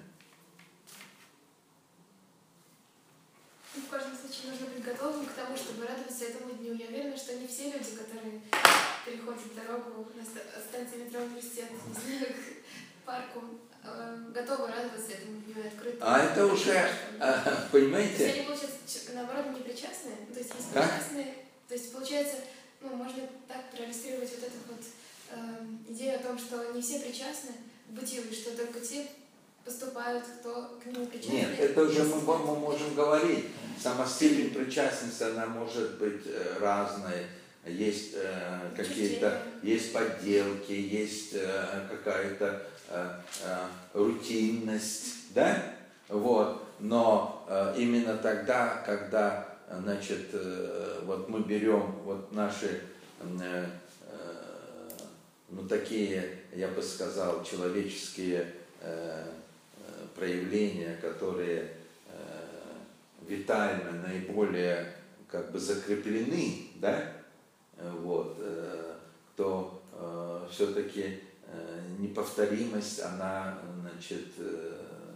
В каждом случае нужно быть готовым к тому, чтобы радоваться этому дню. Я уверена, что не все люди, которые переходят дорогу на станции метро Университет, не знаю, к парку, готовы радоваться этому дню и открыто. А это уже, понимаете? То есть они, получается, наоборот, не причастны. То есть есть причастные. То есть получается, ну, можно так проиллюстрировать вот эту вот э, идею о том, что не все причастны к бытию, и что только те поступают, кто к нему причастны. Нет, это уже мы, мы можем говорить. Сама степень причастности, она может быть разной. Есть э, какие-то, есть подделки, есть э, какая-то э, э, рутинность, да? Вот. Но э, именно тогда, когда, значит, э, вот мы берем вот наши э, э, ну, такие, я бы сказал, человеческие э, проявления, которые э, витально наиболее как бы закреплены, да, вот, э, то э, все-таки э, неповторимость, она, значит, э,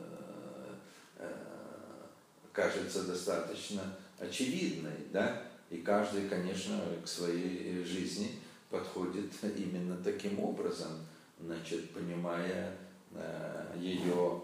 э, кажется достаточно очевидной, да, и каждый, конечно, к своей жизни подходит именно таким образом, значит, понимая э, ее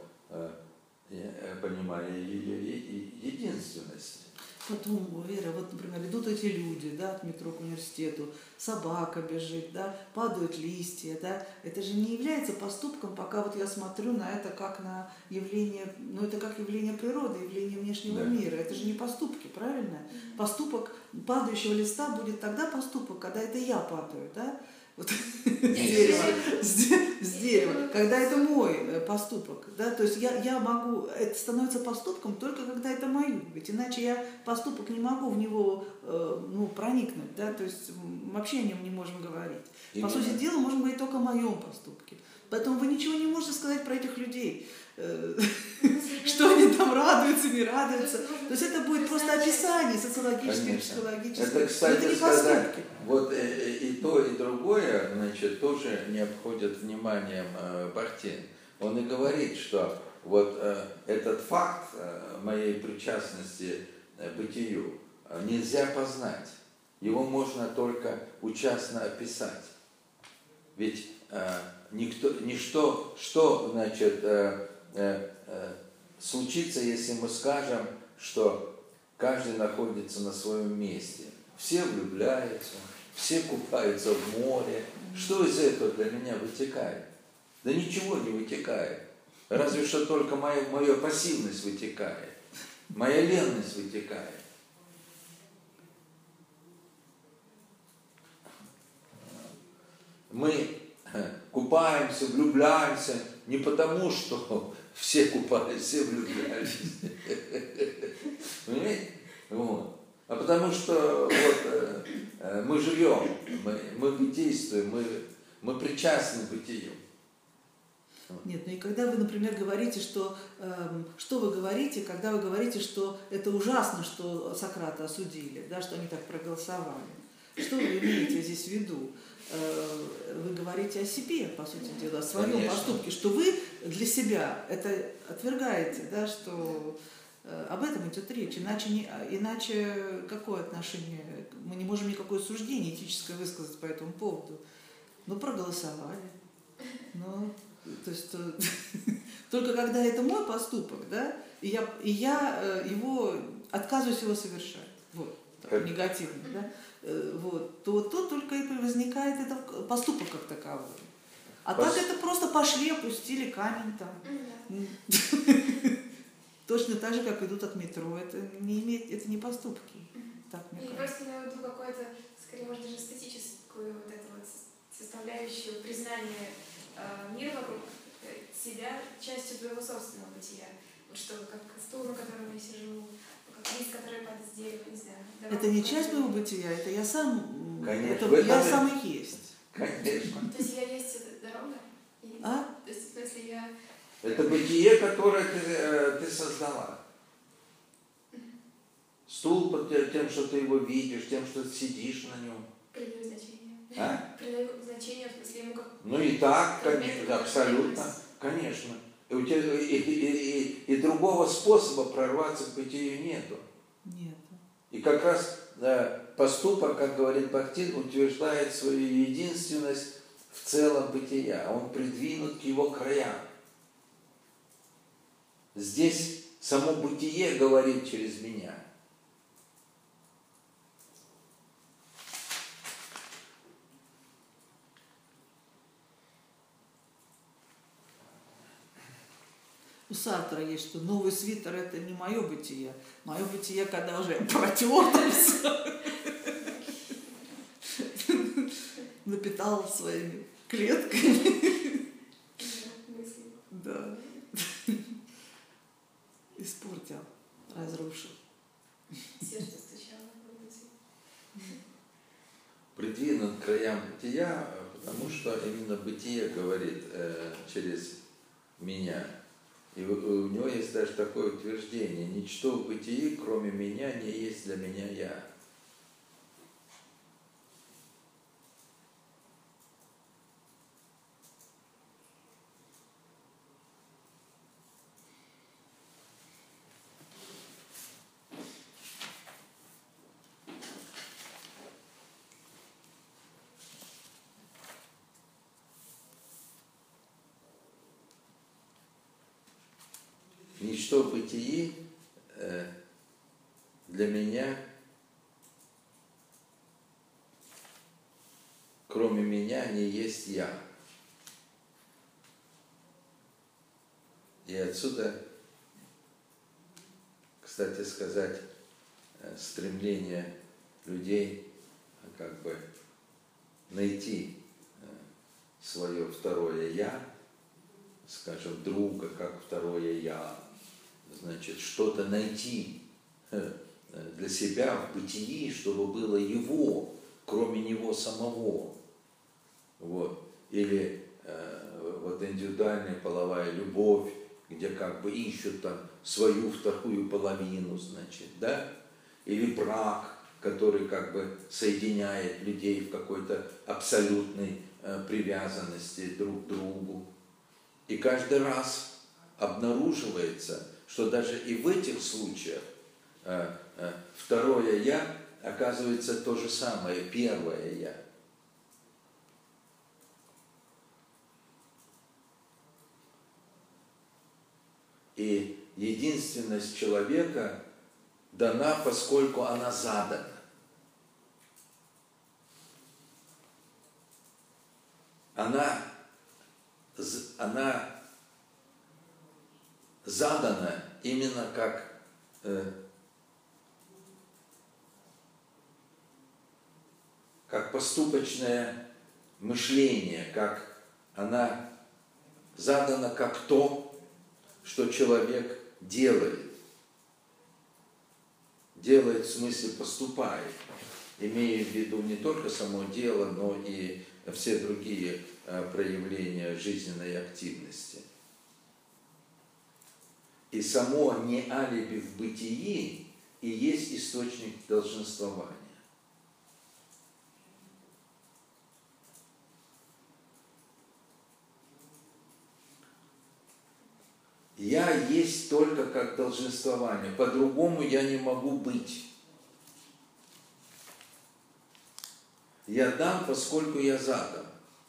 понимая ее единственность. Потом, Вера, вот, например, идут эти люди, да, от метро к университету, собака бежит, да, падают листья, да, это же не является поступком, пока вот я смотрю на это как на явление, ну это как явление природы, явление внешнего да. мира, это же не поступки, правильно? Поступок падающего листа будет тогда поступок, когда это я падаю, да, вот, с дерева, с, с дерева, когда это мой поступок, да, то есть я, я могу, это становится поступком только когда это мое, ведь иначе я поступок не могу в него, э, ну, проникнуть, да, то есть вообще о нем не можем говорить. Именно. По сути дела, можем говорить только о моем поступке. Поэтому вы ничего не можете сказать про этих людей, что они там радуются, не радуются. То есть это будет просто описание социологическое, психологическое. Это, кстати, сказать, вот и то, и другое, значит, тоже не обходят вниманием Бахтин. Он и говорит, что вот этот факт моей причастности бытию нельзя познать. Его можно только участно описать. Ведь э, никто, ничто, что значит, э, э, э, случится, если мы скажем, что каждый находится на своем месте. Все влюбляются, все купаются в море. Что из этого для меня вытекает? Да ничего не вытекает. Разве что только моя, моя пассивность вытекает. Моя ленность вытекает. Мы купаемся, влюбляемся не потому, что все купались, все влюблялись. Понимаете? Вот. А потому что вот, э, мы живем, мы, мы действуем, мы, мы причастны к бытию. Нет, ну и когда вы, например, говорите, что, э, что вы говорите, когда вы говорите, что это ужасно, что Сократа осудили, да, что они так проголосовали. Что вы имеете здесь в виду? Э, вы говорите о себе, по сути дела, о своем Конечно. поступке, что вы для себя это отвергаете, да, что э, об этом идет речь. Иначе, не, иначе какое отношение? Мы не можем никакое суждение этическое высказать по этому поводу. Ну, проголосовали. Ну, то есть только когда это мой поступок, да, и я, и я его отказываюсь его совершать, вот, так, негативно, да, вот, то тут только и возникает этот поступок как таковой. А Пос... так это просто пошли, опустили камень там. Точно так же, как идут от метро. Это не имеет, это не поступки. Так, мне кажется. Просто имею в виду какое-то, скорее, может, даже эстетическую вот эту вот составляющую признания мира вокруг себя частью твоего собственного бытия. Вот что, как стул, на котором я сижу, как лист, который падает с дерева, не знаю. Это не часть моего бытия, это я сам, Конечно, это я сам и есть. Конечно. То есть я есть эта дорога? А? То есть, в смысле, я... Это бытие, которое ты, ты создала. Стул под тем, что ты его видишь, тем, что ты сидишь на нем. Придаю значение. А? Придаю значение, в смысле, ему как... Ну и так, конечно, абсолютно, конечно. И, у тебя, и, и, и, и другого способа прорваться к бытию нету. Нет. И как раз да, поступок, как говорит Бахтин, утверждает свою единственность в целом бытия. Он придвинут к его краям. Здесь само бытие говорит через меня. У Сартра есть, что новый свитер – это не мое бытие. Мое бытие, когда уже протер там все. Напитал своими клетками. Да. Испортил, разрушил. Сердце стучало в груди. Придвинут к краям бытия, потому что именно бытие говорит э, через меня. И у него есть даже такое утверждение: ничто в бытии, кроме меня, не есть для меня я. Ничто в бытии э, для меня, кроме меня, не есть я. И отсюда, кстати сказать, стремление людей как бы найти свое второе я, скажем, друга как второе я, значит, что-то найти для себя в бытии, чтобы было его, кроме него самого. Вот. Или э, вот индивидуальная половая любовь, где как бы ищут там свою вторую половину, значит, да? Или брак, который как бы соединяет людей в какой-то абсолютной э, привязанности друг к другу. И каждый раз обнаруживается, что даже и в этих случаях э, э, второе «я» оказывается то же самое, первое «я». И единственность человека дана, поскольку она задана. Она, она задана именно как э, как поступочное мышление, как она задана как то, что человек делает. Делает в смысле поступает, имея в виду не только само дело, но и все другие проявления жизненной активности. И само не алиби в бытии и есть источник долженствования. Я есть только как долженствование, по-другому я не могу быть. Я дам, поскольку я задан.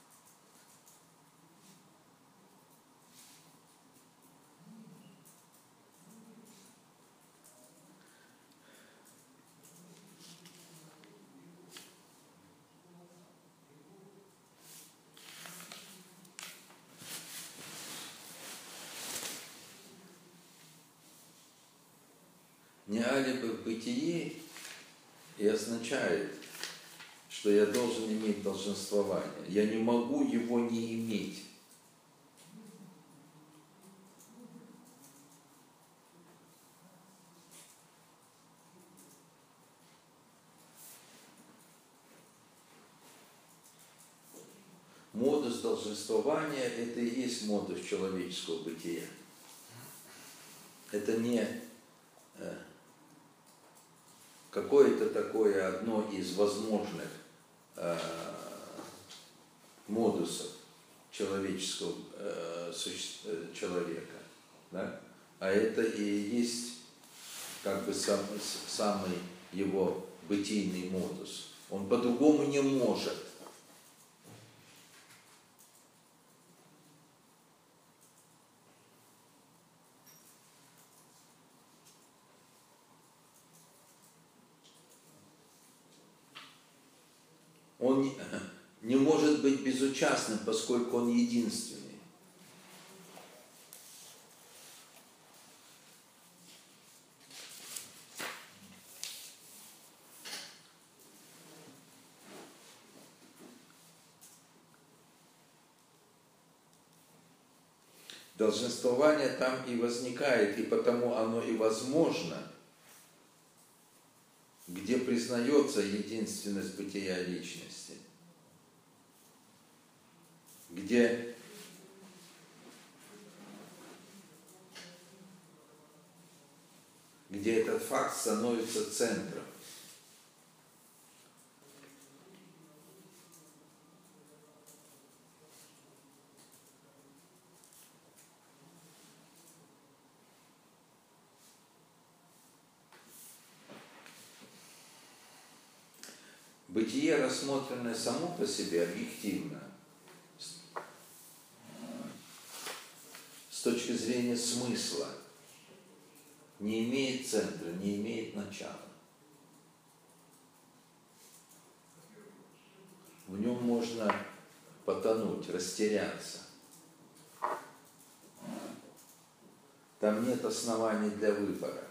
Не алиби в бытии и означает, что я должен иметь долженствование. Я не могу его не иметь. Модус долженствования – это и есть модус человеческого бытия. Это не какое-то такое одно из возможных э, модусов человеческого э, суще, человека, да? А это и есть как бы сам, самый его бытийный модус. Он по-другому не может. Он не может быть безучастным, поскольку он единственный. Долженствование там и возникает, и потому оно и возможно, где признается единственность бытия личности, где где этот факт становится центром. Бытие, рассмотренное само по себе объективно, с точки зрения смысла, не имеет центра, не имеет начала. В нем можно потонуть, растеряться. Там нет оснований для выбора.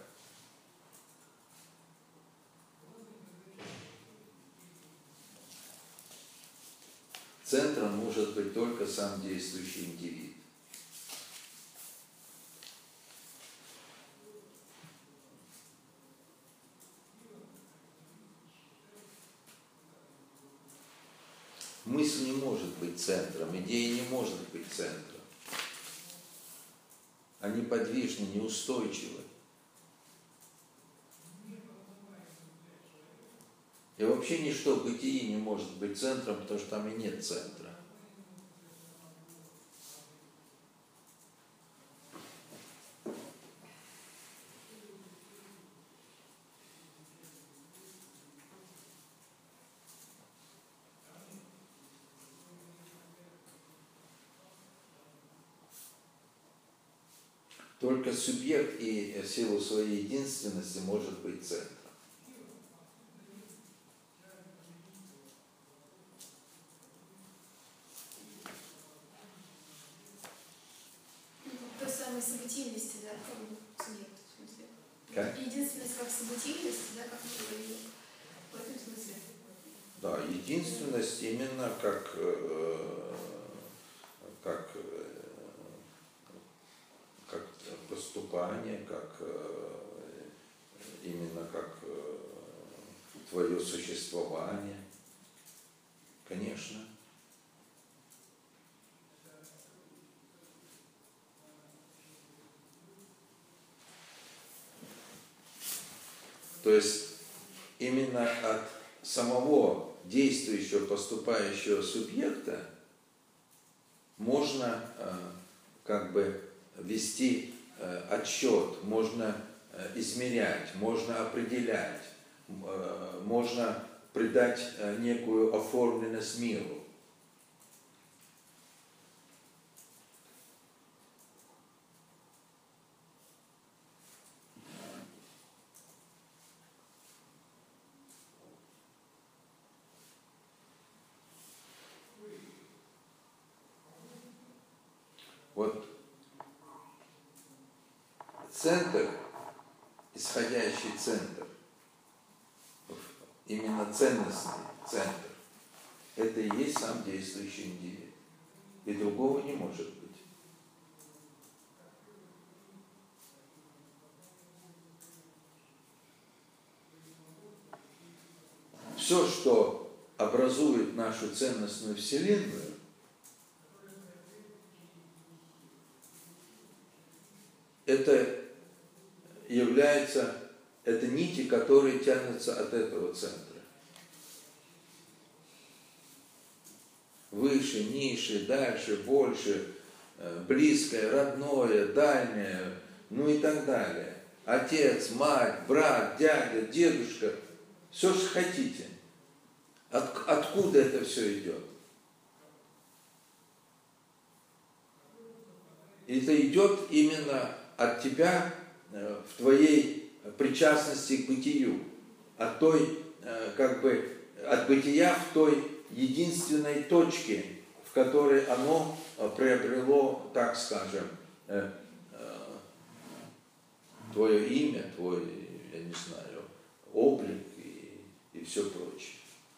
Центром может быть только сам действующий индивид. Мысль не может быть центром, идея не может быть центром. Они подвижны, неустойчивы. И вообще ничто в бытии не может быть центром, потому что там и нет центра. Только субъект и в силу своей единственности может быть центром. Той самой событийности, да, как бы субъект, в смысле. Как? Единственность как событийность, да, как мы говорили. В этом смысле. Да, единственность именно как, э, как, э, как поступание, как э, именно как э, твое существование. Конечно. То есть именно от самого действующего, поступающего субъекта можно э, как бы вести э, отсчет, можно э, измерять, можно определять, э, можно придать э, некую оформленность миру. Вот центр, исходящий центр, именно ценностный центр, это и есть сам действующий индивид. И другого не может быть. Все, что образует нашу ценностную вселенную, это является, это нити, которые тянутся от этого центра. Выше, ниже, дальше, больше, близкое, родное, дальнее, ну и так далее. Отец, мать, брат, дядя, дедушка, все, что хотите. От, откуда это все идет? Это идет именно от тебя в твоей причастности к бытию, от той, как бы, от бытия в той единственной точке, в которой оно приобрело, так скажем, твое имя, твой, я не знаю, облик и, и все прочее.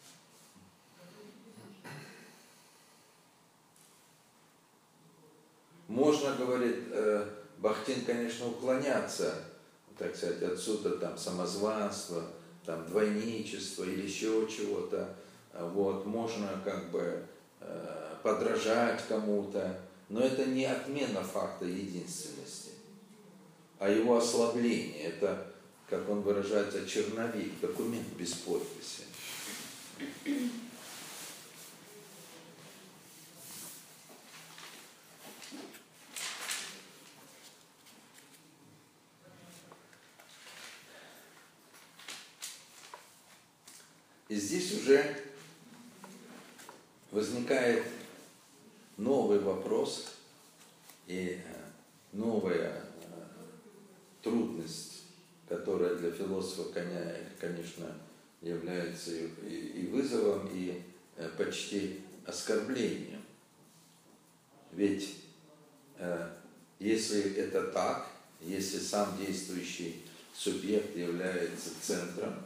Можно, говорит Бахтин, конечно, уклоняться, так сказать, отсюда там самозванство, там двойничество или еще чего-то. Вот, можно как бы подражать кому-то, но это не отмена факта единственности, а его ослабление. Это, как он выражается, черновик, документ без подписи. И здесь уже возникает новый вопрос и новая трудность, которая для философа, конечно, является и вызовом, и почти оскорблением. Ведь если это так, если сам действующий субъект является центром,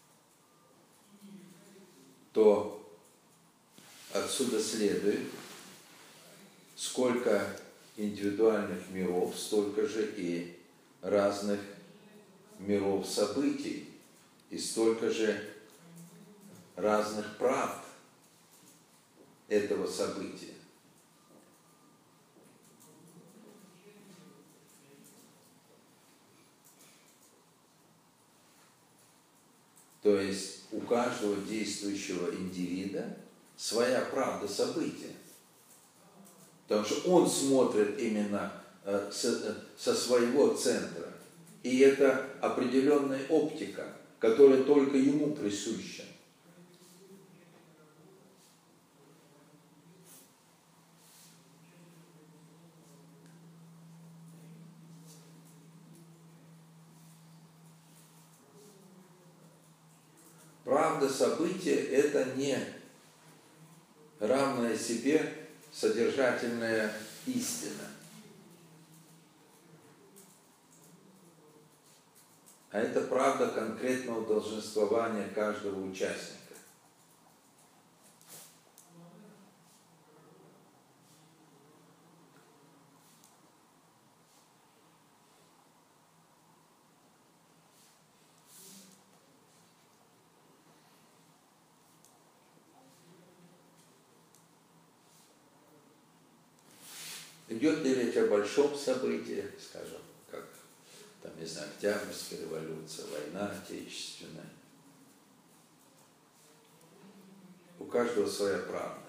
то отсюда следует, сколько индивидуальных миров, столько же и разных миров событий, и столько же разных правд этого события. То есть у каждого действующего индивида своя правда события. Потому что он смотрит именно э, со, со своего центра. И это определенная оптика, которая только ему присуща. правда события – это не равная себе содержательная истина, а это правда конкретного долженствования каждого участника. Идет ли речь о большом событии, скажем, как, там, не знаю, Октябрьская революция, война Отечественная. У каждого своя правда.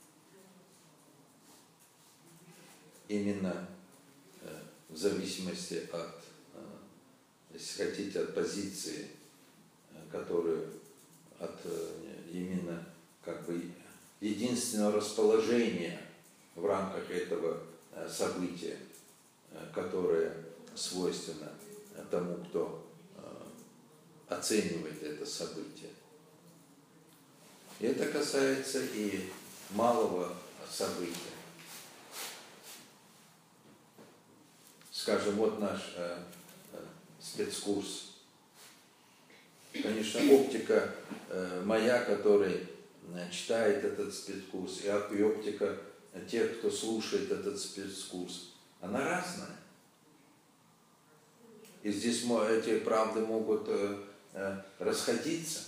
Именно э, в зависимости от, э, если хотите, от позиции, э, которую, от э, именно как бы единственного расположения в рамках этого события, которое свойственно тому, кто оценивает это событие. И это касается и малого события. Скажем, вот наш э, э, спецкурс. Конечно, оптика э, моя, который э, читает этот спецкурс, и, и оптика тех, кто слушает этот спецкурс, она разная. И здесь эти правды могут э, э, расходиться.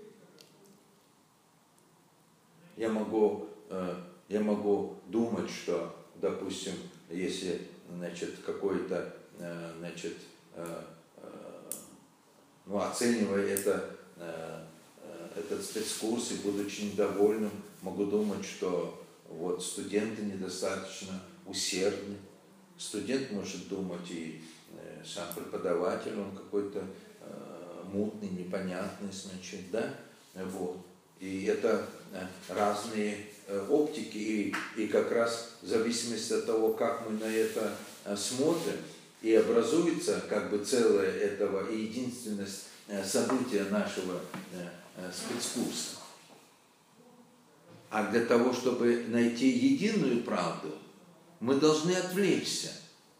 Я могу, э, я могу думать, что, допустим, если, значит, какой-то, э, значит, э, э, ну, оценивая это, э, э, этот спецкурс и будучи недовольным, могу думать, что вот студенты недостаточно усердны. Студент может думать, и э, сам преподаватель, он какой-то э, мутный, непонятный, значит, да, вот. И это э, разные э, оптики, и, и как раз в зависимости от того, как мы на это э, смотрим, и образуется как бы целое этого, и единственность э, события нашего э, э, спецкурса. А для того, чтобы найти единую правду, мы должны отвлечься.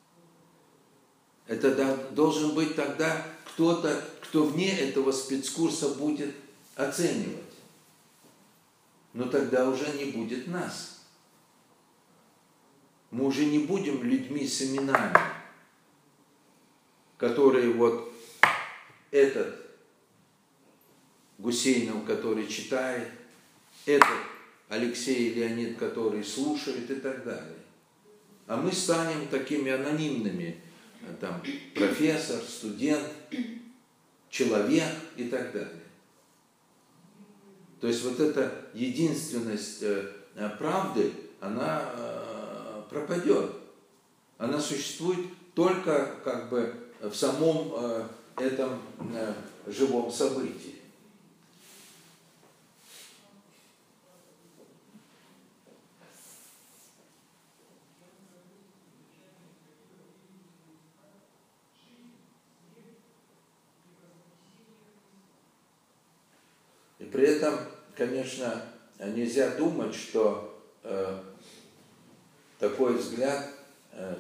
Это должен быть тогда кто-то, кто вне этого спецкурса будет оценивать. Но тогда уже не будет нас. Мы уже не будем людьми с именами, которые вот этот Гусейнов, который читает, этот Алексей и Леонид, который слушает и так далее. А мы станем такими анонимными, там, профессор, студент, человек и так далее. То есть вот эта единственность правды, она пропадет. Она существует только как бы в самом этом живом событии. И при этом, конечно, нельзя думать, что э, такой взгляд э,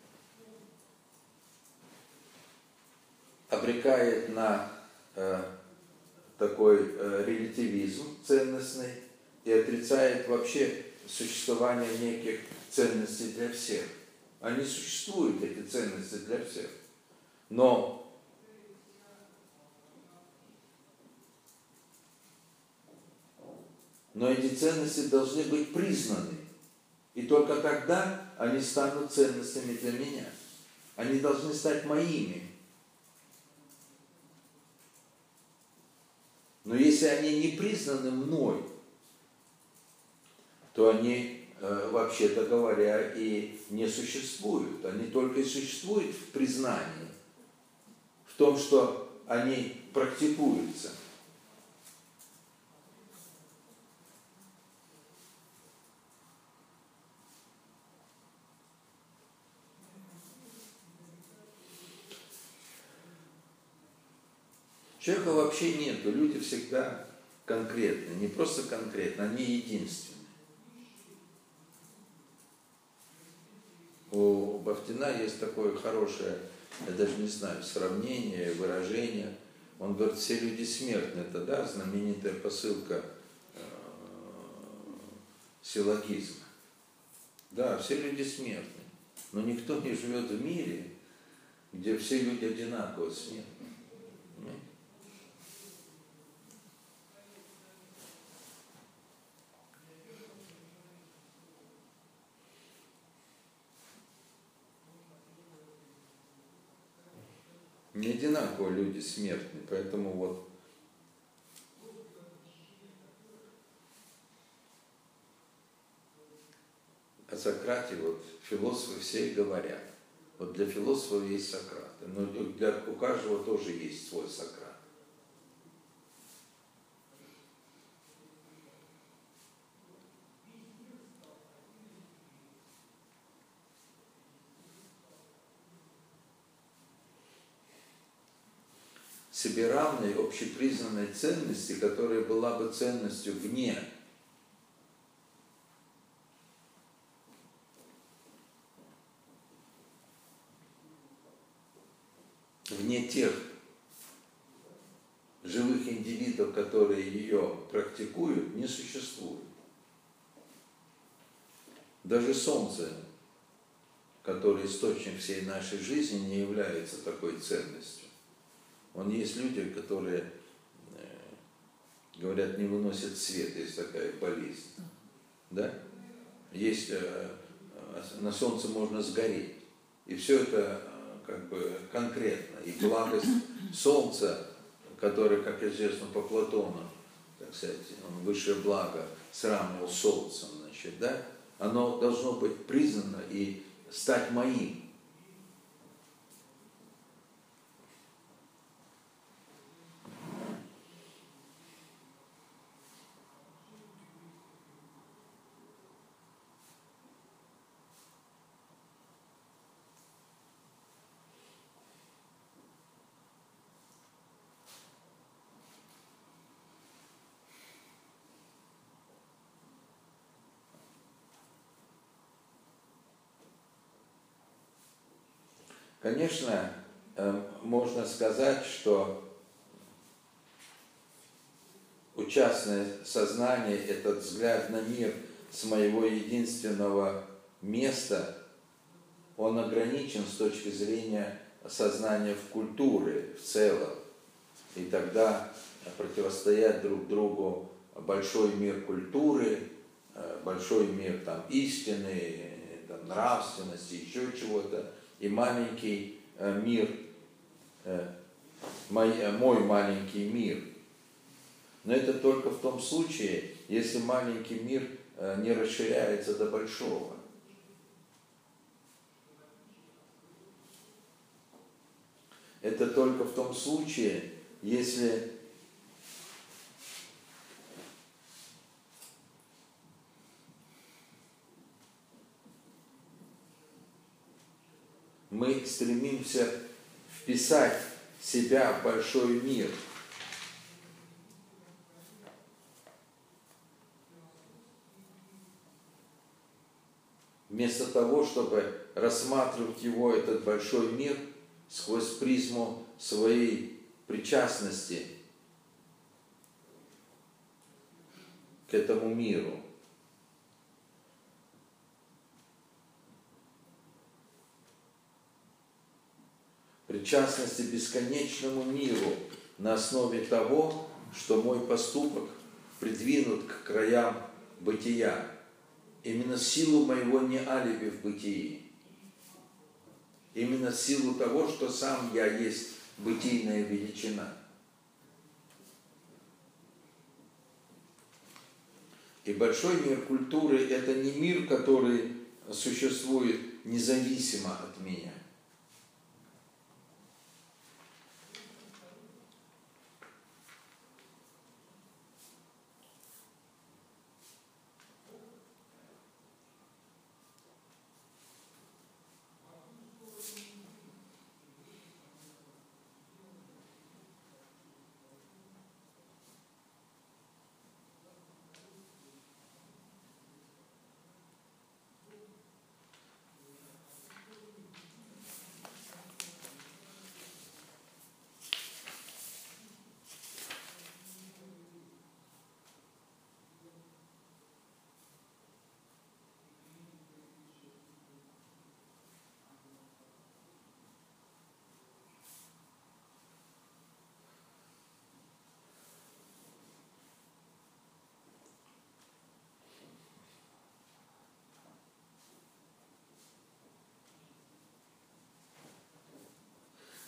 обрекает на э, такой э, релятивизм ценностный и отрицает вообще существование неких ценностей для всех. Они существуют, эти ценности для всех. Но Но эти ценности должны быть признаны. И только тогда они станут ценностями для меня. Они должны стать моими. Но если они не признаны мной, то они, э, вообще-то говоря, и не существуют. Они только и существуют в признании, в том, что они практикуются. Человека вообще нету, люди всегда конкретны, не просто конкретны, они единственны. У Бахтина есть такое хорошее, я даже не знаю, сравнение, выражение. Он говорит, все люди смертны. Это, да, знаменитая посылка э, силлогизма. Да, все люди смертны. Но никто не живет в мире, где все люди одинаково смертны. Понимаете? Не одинаково люди смертны, поэтому вот о Сократе вот философы все говорят. Вот для философов есть Сократ, но для, у каждого тоже есть свой Сократ. Себеравной, общепризнанной ценности, которая была бы ценностью вне вне тех живых индивидов, которые ее практикуют, не существует. Даже Солнце, которое источник всей нашей жизни, не является такой ценностью. Вон есть люди, которые, говорят, не выносят свет, есть такая болезнь. Да? Есть, на солнце можно сгореть. И все это как бы конкретно. И благость солнца, которое, как известно по Платону, так сказать, он высшее благо сравнивал с солнцем, значит, да? Оно должно быть признано и стать моим. Конечно, можно сказать, что участное сознание, этот взгляд на мир с моего единственного места, он ограничен с точки зрения сознания в культуре в целом. И тогда противостоять друг другу большой мир культуры, большой мир там, истины, там, нравственности, еще чего-то, и маленький э, мир, э, мой, э, мой маленький мир. Но это только в том случае, если маленький мир э, не расширяется до большого. Это только в том случае, если мы стремимся вписать себя в большой мир. Вместо того, чтобы рассматривать его, этот большой мир, сквозь призму своей причастности к этому миру. Причастности бесконечному миру на основе того, что мой поступок придвинут к краям бытия. Именно силу моего не алиби в бытии. Именно силу того, что сам я есть бытийная величина. И большой мир культуры – это не мир, который существует независимо от меня.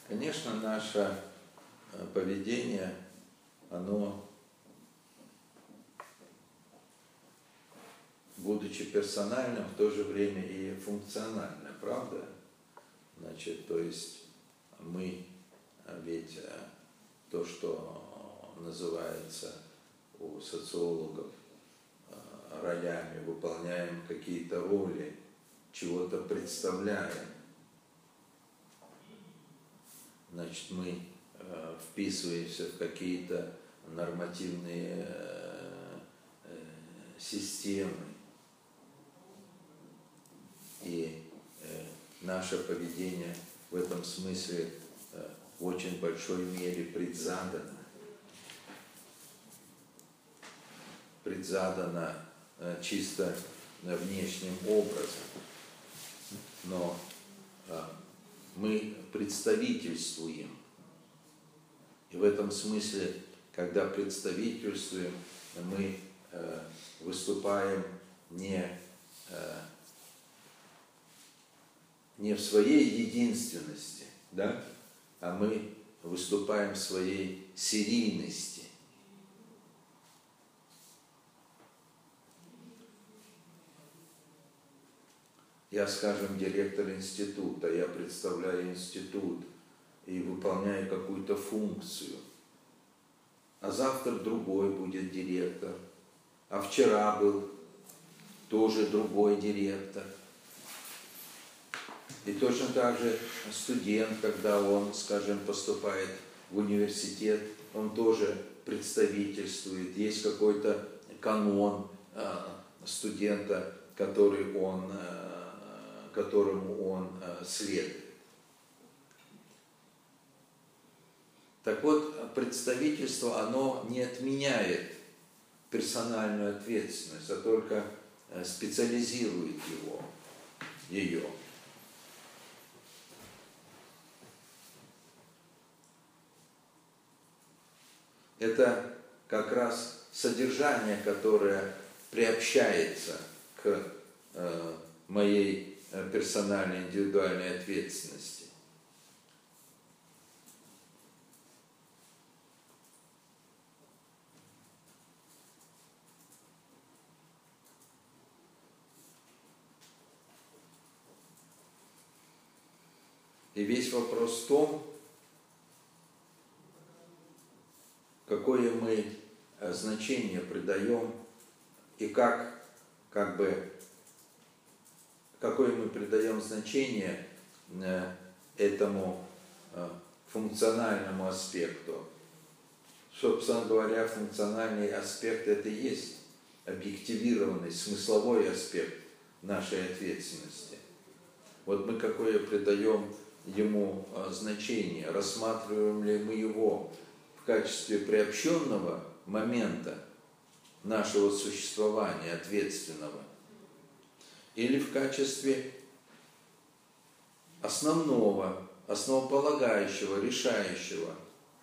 Конечно, наше поведение, оно, будучи персональным, в то же время и функциональным, правда? Значит, то есть мы ведь то, что называется у социологов ролями, выполняем какие-то роли, чего-то представляем. Значит, мы э, вписываемся в какие-то нормативные э, э, системы. И э, наше поведение в этом смысле э, в очень большой мере предзадано. Предзадано э, чисто э, внешним образом. Но э, мы представительствуем. И в этом смысле, когда представительствуем, мы э, выступаем не, э, не в своей единственности, да, а мы выступаем в своей серийности. Я, скажем, директор института, я представляю институт и выполняю какую-то функцию. А завтра другой будет директор. А вчера был тоже другой директор. И точно так же студент, когда он, скажем, поступает в университет, он тоже представительствует. Есть какой-то канон студента, который он... которому он э, следует. Так вот, представительство, оно не отменяет персональную ответственность, а только э, специализирует его, ее. Это как раз содержание, которое приобщается к э, моей персональной, индивидуальной ответственности. И весь вопрос в том, какое мы значение придаем и как, как бы, какое мы придаем значение этому функциональному аспекту. Собственно говоря, функциональный аспект – это и есть объективированный, смысловой аспект нашей ответственности. Вот мы какое придаем ему значение, рассматриваем ли мы его в качестве приобщенного момента нашего существования ответственного, или в качестве основного, основополагающего, решающего.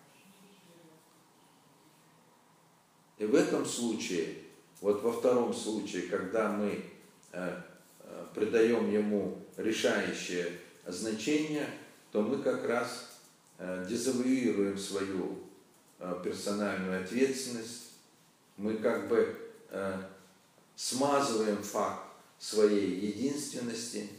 И в этом случае, вот во втором случае, когда мы э, э, придаем ему решающее значение, то мы как раз э, дезавуируем свою э, персональную ответственность, мы как бы э, смазываем факт своей единственности.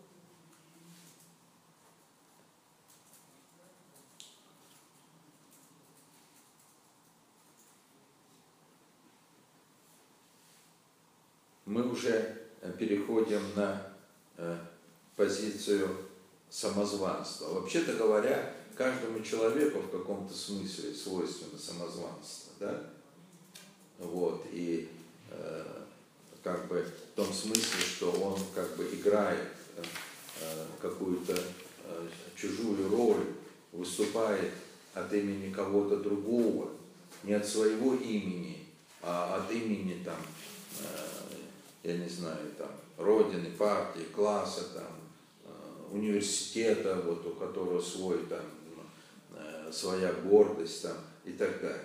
Мы уже переходим на э, позицию самозванства. Вообще-то говоря, каждому человеку в каком-то смысле свойственно самозванство, да? Вот, и э, как бы в том смысле, что он как бы играет э, какую-то э, чужую роль, выступает от имени кого-то другого, не от своего имени, а от имени там, э, я не знаю, там, родины, партии, класса, там, э, университета, вот, у которого свой, там, э, своя гордость там, и так далее.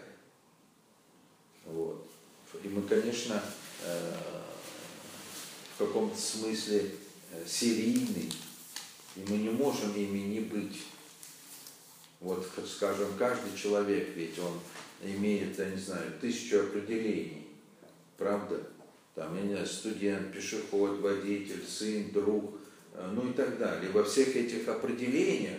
Вот. И мы, конечно, э, в каком-то смысле серийный, и мы не можем ими не быть. Вот, скажем, каждый человек, ведь он имеет, я не знаю, тысячу определений, правда? Там, я не знаю, студент, пешеход, водитель, сын, друг, ну и так далее. Во всех этих определениях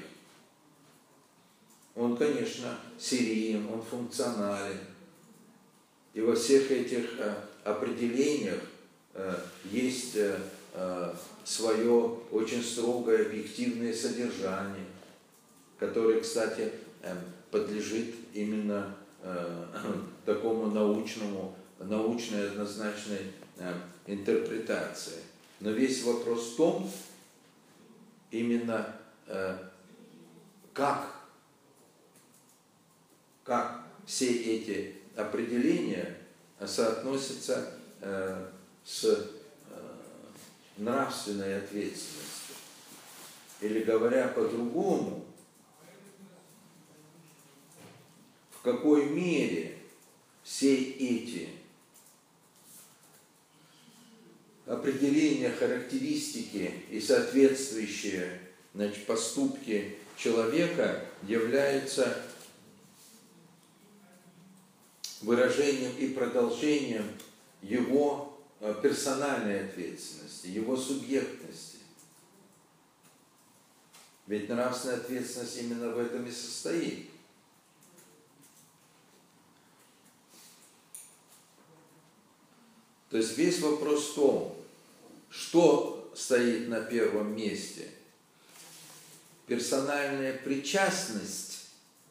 он, конечно, сериен, он функционален. И во всех этих определениях есть свое очень строгое объективное содержание, которое, кстати, подлежит именно такому научному, научной однозначной интерпретации. Но весь вопрос в том, именно как, как все эти определения соотносятся с нравственной ответственностью. Или говоря по-другому, в какой мере все эти определения, характеристики и соответствующие, значит, поступки человека являются выражением и продолжением его персональной ответственности, его субъектности. Ведь нравственная ответственность именно в этом и состоит. То есть весь вопрос в том, что стоит на первом месте. Персональная причастность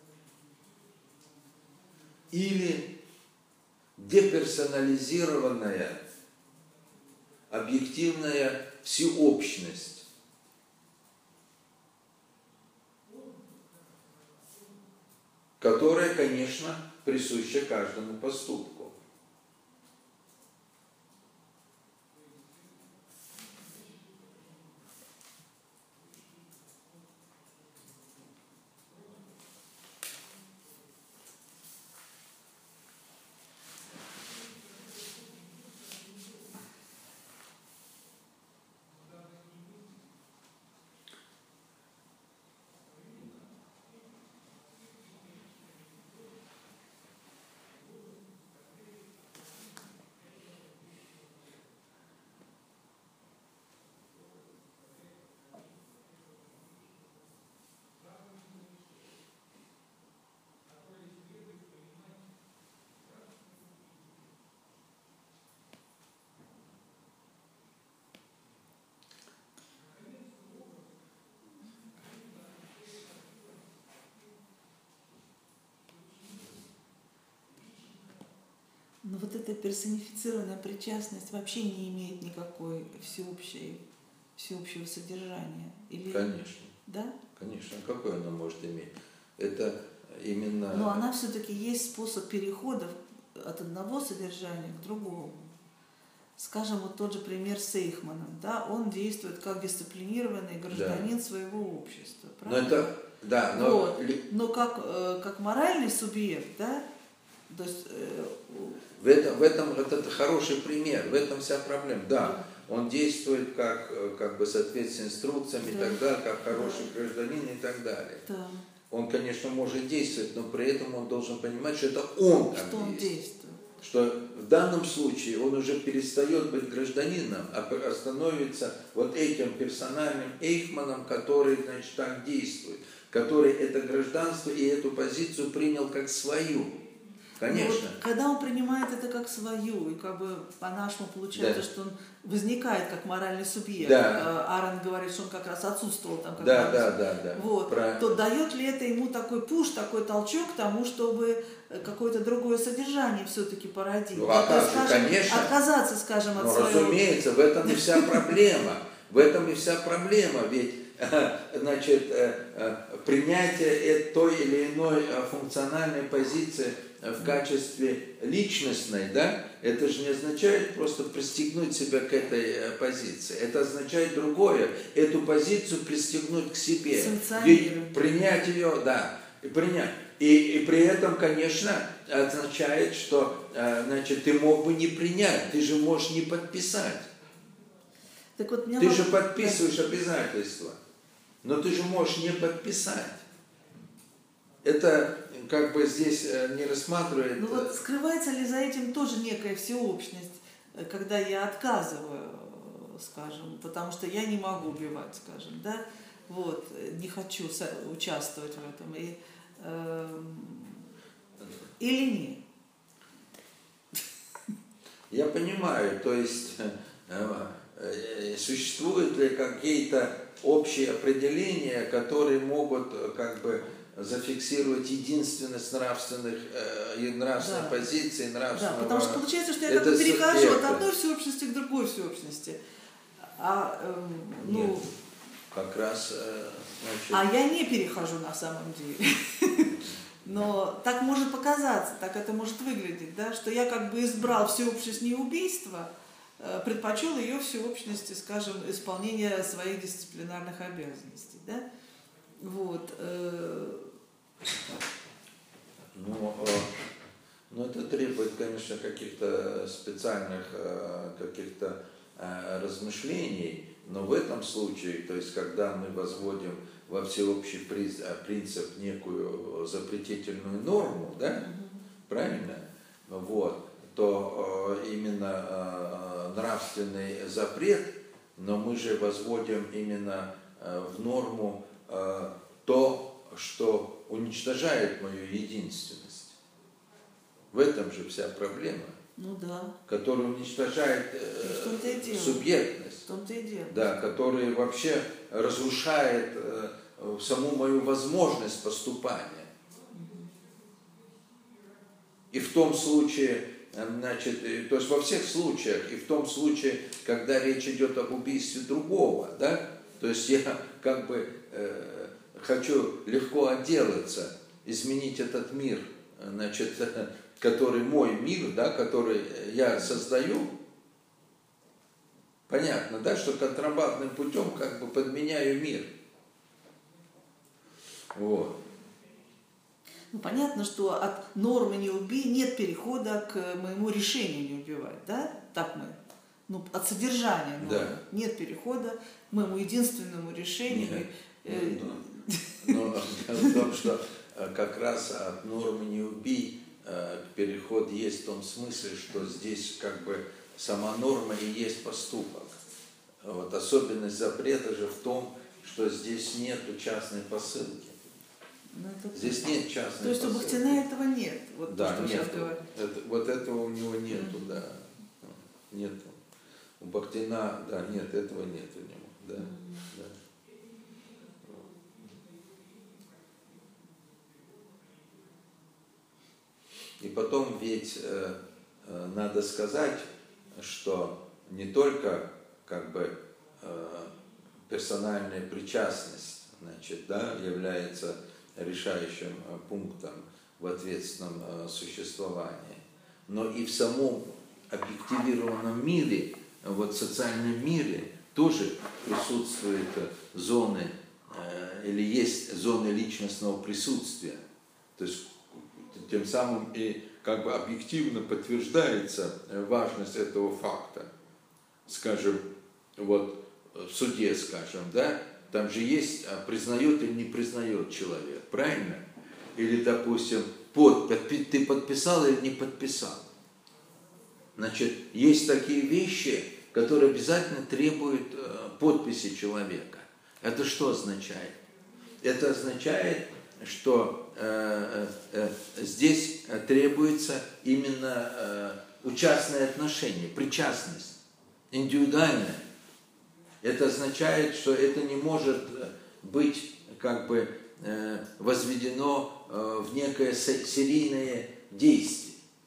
или деперсонализированная объективная всеобщность. Которая, конечно, присуща каждому поступку. Но вот эта персонифицированная причастность вообще не имеет никакой всеобщей, всеобщего содержания. Или... Конечно. Да? Конечно. Какое она может иметь? Это именно... Но она все-таки есть способ перехода от одного содержания к другому. Скажем, вот тот же пример с Эйхманом. Да? Он действует как дисциплинированный гражданин да. своего общества. Правда? Но это... Да, но... Вот. Но как, как моральный субъект, да? То есть, э... в этом, в этом вот это хороший пример, в этом вся проблема. Да, да. Он действует как, как бы соответственно инструкциям да. и так далее, как хороший да. гражданин и так далее. Да. Он, конечно, может действовать, но при этом он должен понимать, что это он там что он действует. действует. Что в данном случае он уже перестает быть гражданином, а становится вот этим персональным Эйхманом, который, значит, так действует, который это гражданство и эту позицию принял как свою. Конечно. Вот, когда он принимает это как свою, и как бы по-нашему получается, да. что он возникает как моральный субъект. Да. Аарон говорит, что он как раз отсутствовал там как да, да, да, да. Вот. Про... То дает ли это ему такой пуш, такой толчок к тому, чтобы какое-то другое содержание все-таки породить? Ну, а как же, скажем, конечно. Отказаться, скажем, от ну, своего... разумеется, в этом и вся проблема. В этом и вся проблема. Ведь значит, принятие той или иной функциональной позиции в качестве личностной, да, это же не означает просто пристегнуть себя к этой позиции. Это означает другое. Эту позицию пристегнуть к себе. И принять ее, да, и принять. И, и при этом, конечно, означает, что значит, ты мог бы не принять, ты же можешь не подписать. Так вот, ты же подписываешь обязательства, но ты же можешь не подписать. это как бы здесь не рассматривает... Ну вот скрывается ли за этим тоже некая всеобщность, когда я отказываю, скажем, потому что я не могу убивать, скажем, да, вот, не хочу участвовать в этом, и, э, или нет? Я понимаю, то есть э, э, существуют ли какие-то общие определения, которые могут как бы зафиксировать единственность нравственных, э, нравственных да. позиций, нравственного... Да, потому что получается, что я как бы перехожу это. от одной всеобщности к другой всеобщности. А, э, ну, Нет, как раз... Э, значит... А я не перехожу на самом деле. Но так может показаться, так это может выглядеть, да, что я как бы избрал всеобщность не убийства, предпочел ее всеобщности, скажем, исполнения своих дисциплинарных обязанностей, да. Вот. Ну, ну, это требует, конечно, каких-то специальных каких-то размышлений, но в этом случае, то есть, когда мы возводим во всеобщий принцип некую запретительную норму, да, mm-hmm. правильно, вот, то именно нравственный запрет, но мы же возводим именно в норму то, что уничтожает мою единственность. В этом же вся проблема. Ну да. Которая уничтожает э, субъектность. В том-то и дело. Да, которая вообще разрушает э, саму мою возможность поступания. И в том случае, значит, то есть во всех случаях, и в том случае, когда речь идет об убийстве другого, да, то есть я как бы э, хочу легко отделаться, изменить этот мир, значит, который мой мир, да, который я создаю, понятно, да, что контрабандным путем как бы подменяю мир. Вот. Ну, понятно, что от нормы «не убей» нет перехода к моему решению не убивать, да? Так мы. Ну, от содержания нормы да. нет перехода к моему единственному решению. Нет. Но дело в том, что как раз от нормы «не убей» переход есть в том смысле, что здесь как бы сама норма и есть поступок. Вот особенность запрета же в том, что здесь нет частной посылки. Это... Здесь нет частной То есть посылки. у Бахтина этого нет. Вот да, то, что нет. Сейчас говорю. Это, вот этого у него нету, mm-hmm. да. Нету. У Бахтина, да, нет, этого нет у него. Да, mm-hmm. да. И потом ведь э, э, надо сказать, что не только как бы э, персональная причастность, значит, да, является решающим э, пунктом в ответственном э, существовании, но и в самом объективированном мире, вот социальном мире тоже присутствуют зоны э, или есть зоны личностного присутствия. То есть тем самым и как бы объективно подтверждается важность этого факта. Скажем, вот в суде, скажем, да, там же есть, признает или не признает человек, правильно? Или, допустим, под, ты подписал или не подписал. Значит, есть такие вещи, которые обязательно требуют подписи человека. Это что означает? Это означает, что э, э, э, здесь требуется именно э, участное отношение, причастность, индивидуальная. Это означает, что это не может быть как бы э, возведено э, в некое серийное действие.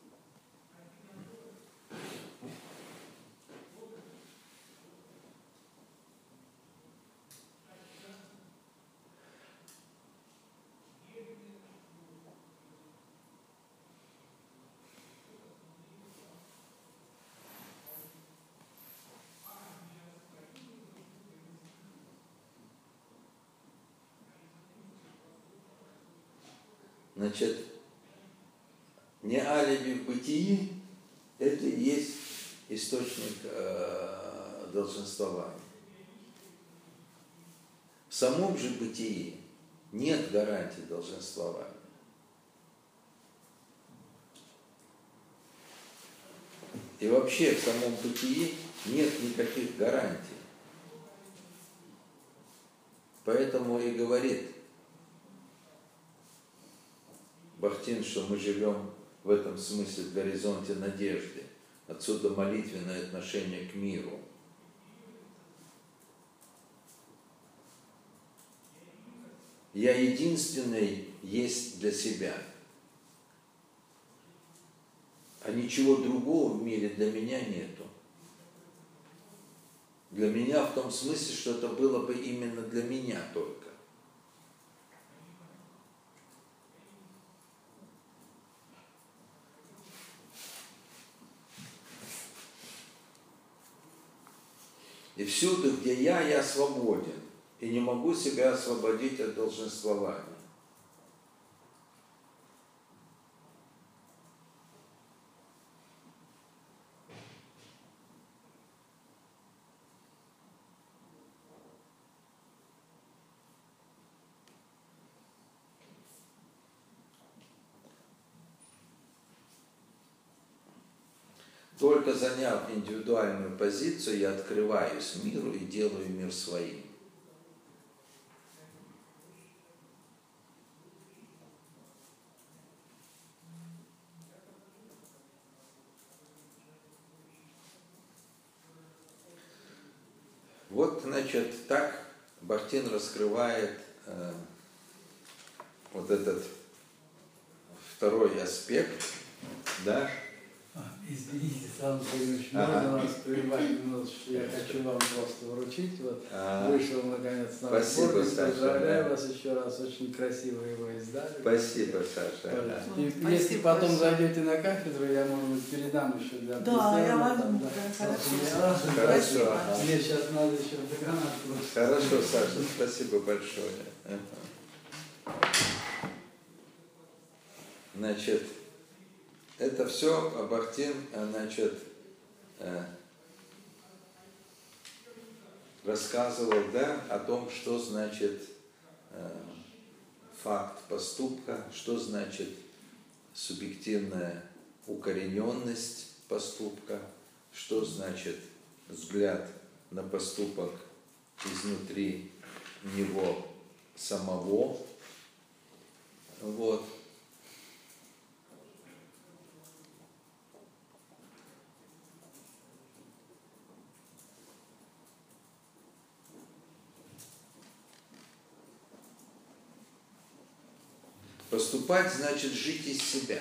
Значит, не алиби в бытии – это и есть источник э, долженствования. В самом же бытии нет гарантии долженствования. И вообще в самом бытии нет никаких гарантий. Поэтому и говорит Бахтин, что мы живем в этом смысле в горизонте надежды. Отсюда молитвенное отношение к миру. Я единственный есть для себя. А ничего другого в мире для меня нету. Для меня в том смысле, что это было бы именно для меня только. И всюду, где я, я свободен. И не могу себя освободить от долженствования. Только заняв индивидуальную позицию, я открываюсь миру и делаю мир своим. Вот, значит, так Бахтин раскрывает э, вот этот второй аспект, да? Извините, Сан Павлович, ага. можно вас прервать минуточку? Я хочу вам просто вручить. Вот а, вышел наконец на спасибо, сборник. Саша, Поздравляю да. вас еще раз, очень красиво его издали. Спасибо, Саша. Да. И Спасибо, если потом спасибо. зайдете на кафедру, я, может быть, передам еще для Да, я прицела, возьму, там, да, да. хорошо. Хорошо. А мне сейчас надо еще догонать. Хорошо, Саша, спасибо большое. Значит, это все Бахтин, значит, рассказывал, да, о том, что значит факт поступка, что значит субъективная укорененность поступка, что значит взгляд на поступок изнутри него самого. Вот. Поступать значит жить из себя.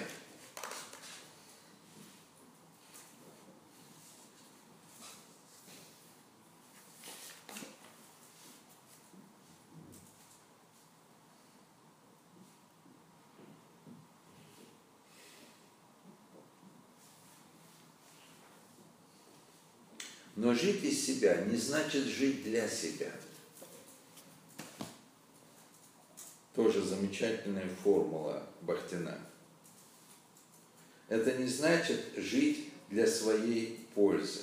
Но жить из себя не значит жить для себя. Тоже замечательная формула Бахтина. Это не значит жить для своей пользы.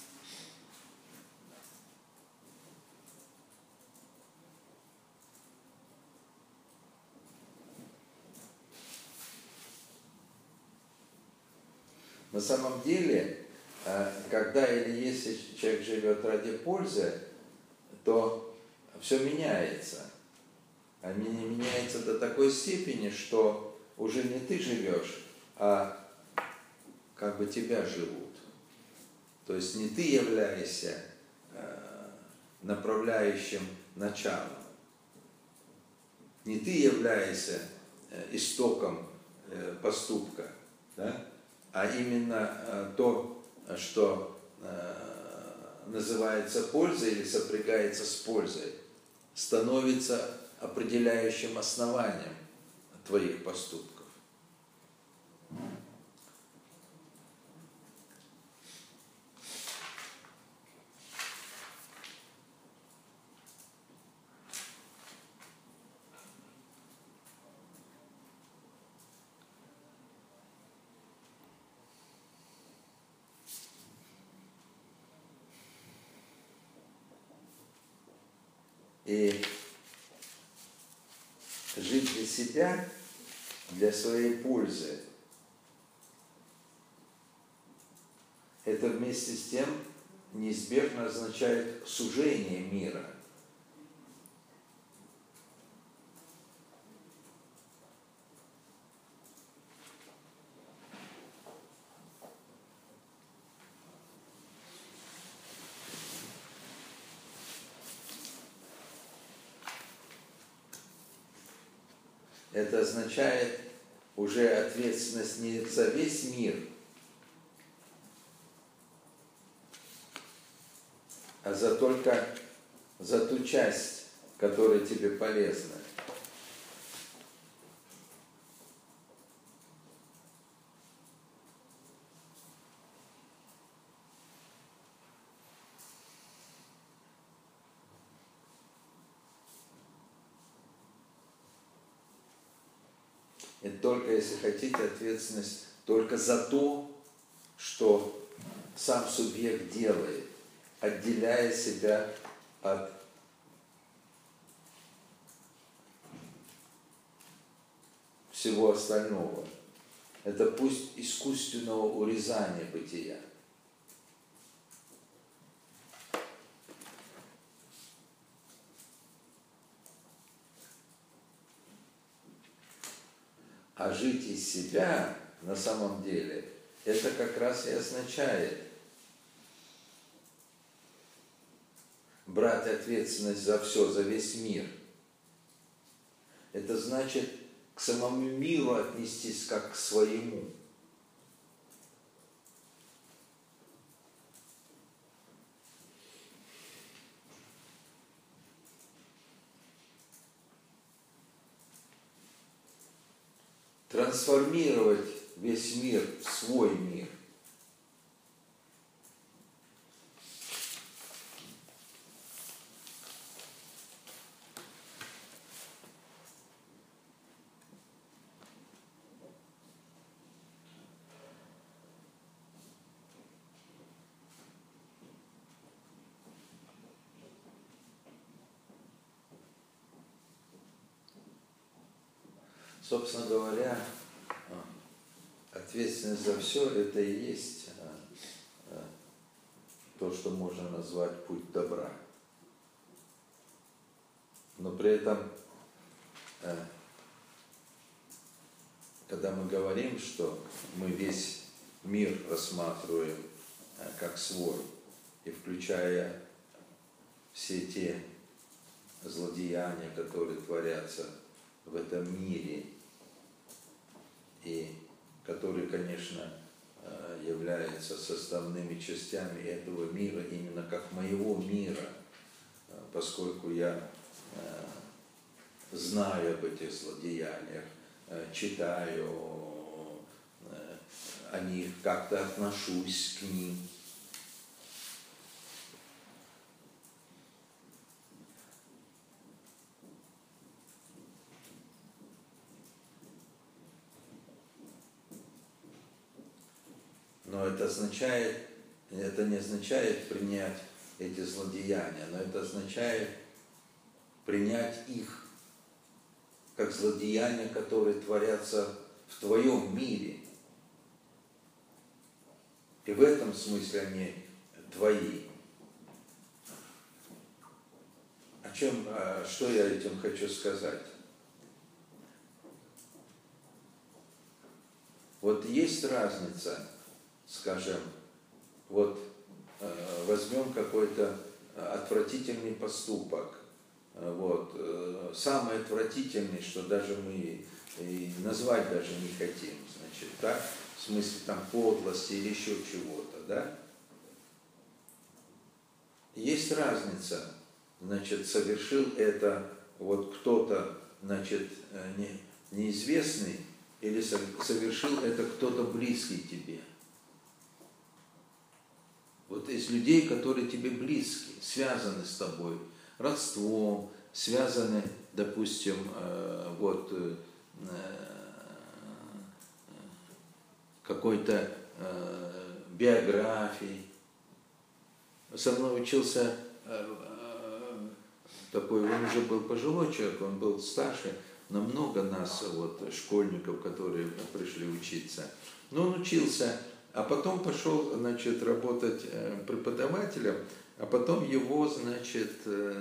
На самом деле, когда или если человек живет ради пользы, то все меняется. А меняется до такой степени, что уже не ты живешь, а как бы тебя живут. То есть не ты являешься направляющим началом, не ты являешься истоком поступка, да? А именно то, что называется пользой или сопрягается с пользой, становится определяющим основанием твоих поступков. И жить для себя, для своей пользы, это вместе с тем неизбежно означает сужение мира. Это означает уже ответственность не за весь мир, а за только за ту часть, которая тебе полезна. Это только, если хотите, ответственность только за то, что сам субъект делает, отделяя себя от всего остального. Это пусть искусственного урезания бытия. А жить из себя на самом деле, это как раз и означает брать ответственность за все, за весь мир. Это значит к самому миру отнестись как к своему. Трансформировать весь мир в свой мир. Собственно говоря, ответственность за все это и есть то, что можно назвать путь добра. Но при этом, когда мы говорим, что мы весь мир рассматриваем как свой, и включая все те злодеяния, которые творятся в этом мире, и которые, конечно, являются составными частями этого мира, именно как моего мира, поскольку я знаю об этих злодеяниях, читаю о них, как-то отношусь к ним. Но это означает, это не означает принять эти злодеяния, но это означает принять их как злодеяния, которые творятся в твоем мире. И в этом смысле они твои. О чем, что я этим хочу сказать? Вот есть разница, скажем, вот э, возьмем какой-то отвратительный поступок, вот, э, самый отвратительный, что даже мы и назвать даже не хотим, значит, так, в смысле там подлости или еще чего-то, да? Есть разница, значит, совершил это вот кто-то, значит, не, неизвестный, или совершил это кто-то близкий тебе. Вот из людей, которые тебе близки, связаны с тобой, родством, связаны, допустим, вот какой-то биографией. Со мной учился такой, он уже был пожилой человек, он был старше, намного нас, вот, школьников, которые пришли учиться. Но он учился а потом пошел, значит, работать преподавателем, а потом его, значит,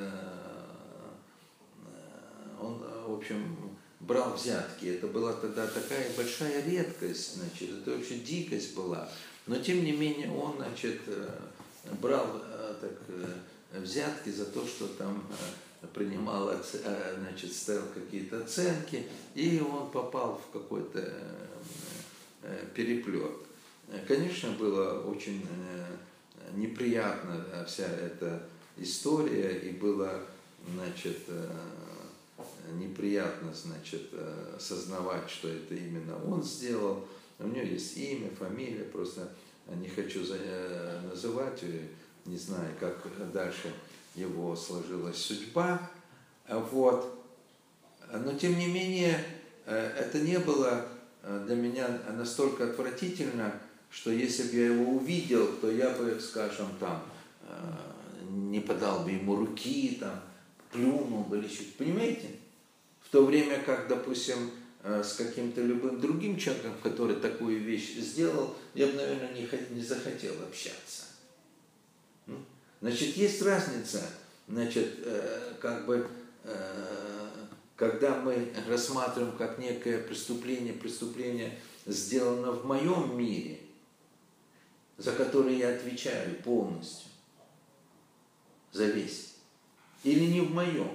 он, в общем, брал взятки. Это была тогда такая большая редкость, значит, это вообще дикость была. Но, тем не менее, он, значит, брал так, взятки за то, что там принимал, значит, ставил какие-то оценки, и он попал в какой-то переплет. Конечно, было очень неприятна вся эта история, и было, значит, неприятно, значит, сознавать, что это именно он сделал. У него есть имя, фамилия, просто не хочу называть, не знаю, как дальше его сложилась судьба. Вот. Но, тем не менее, это не было для меня настолько отвратительно, что если бы я его увидел, то я бы, скажем, там, не подал бы ему руки, там, плюнул бы или что-то. Понимаете? В то время как, допустим, с каким-то любым другим человеком, который такую вещь сделал, я бы, наверное, не, не захотел общаться. Значит, есть разница, значит, как бы, когда мы рассматриваем как некое преступление, преступление сделано в моем мире, за которое я отвечаю полностью, за весь, или не в моем.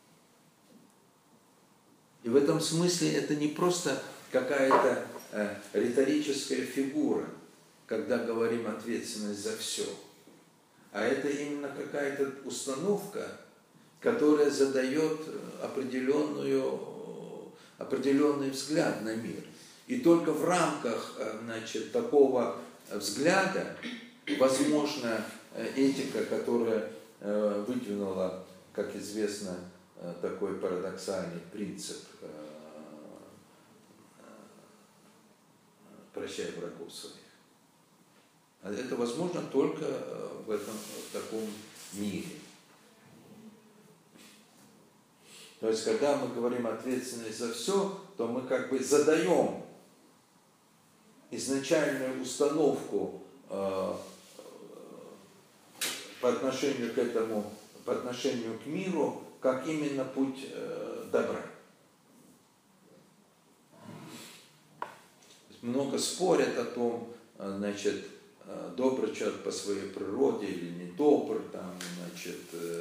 И в этом смысле это не просто какая-то э, риторическая фигура, когда говорим ответственность за все, а это именно какая-то установка, которая задает определенную, определенный взгляд на мир. И только в рамках, значит, такого взгляда возможна этика, которая выдвинула, как известно, такой парадоксальный принцип «прощай врагов своих». Это возможно только в этом, в таком мире. То есть, когда мы говорим ответственность за все, то мы как бы задаем изначальную установку э, по отношению к этому, по отношению к миру, как именно путь э, добра. Много спорят о том, значит, добрый человек по своей природе или не добрый, там, значит, э,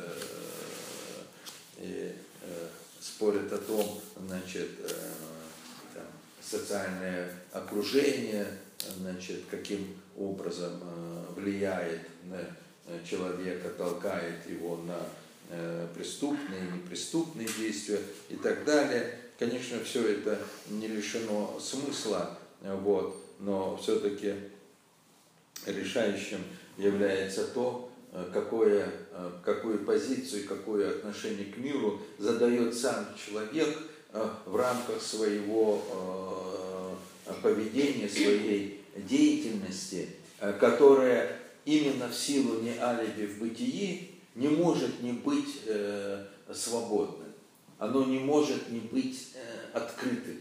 э, э, спорят о том, значит, э, там, социальное окружение, значит, каким образом э, влияет на человека, толкает его на э, преступные, непреступные действия и так далее. Конечно, все это не лишено смысла, вот, но все-таки решающим является то, какое, какую позицию, какое отношение к миру задает сам человек в рамках своего поведения, своей деятельности, которая именно в силу не алиби в бытии не может не быть свободным. Оно не может не быть открытым.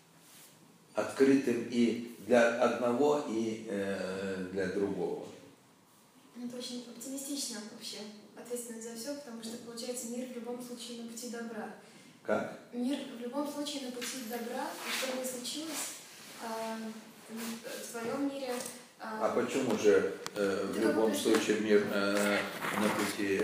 Открытым и для одного, и э, для другого. Это очень оптимистично вообще, ответственность за все, потому что, получается, мир в любом случае на пути добра. Как? Мир в любом случае на пути добра, и что бы ни случилось, э, в твоем мире... Э, а почему же э, в любом случае мир э, на пути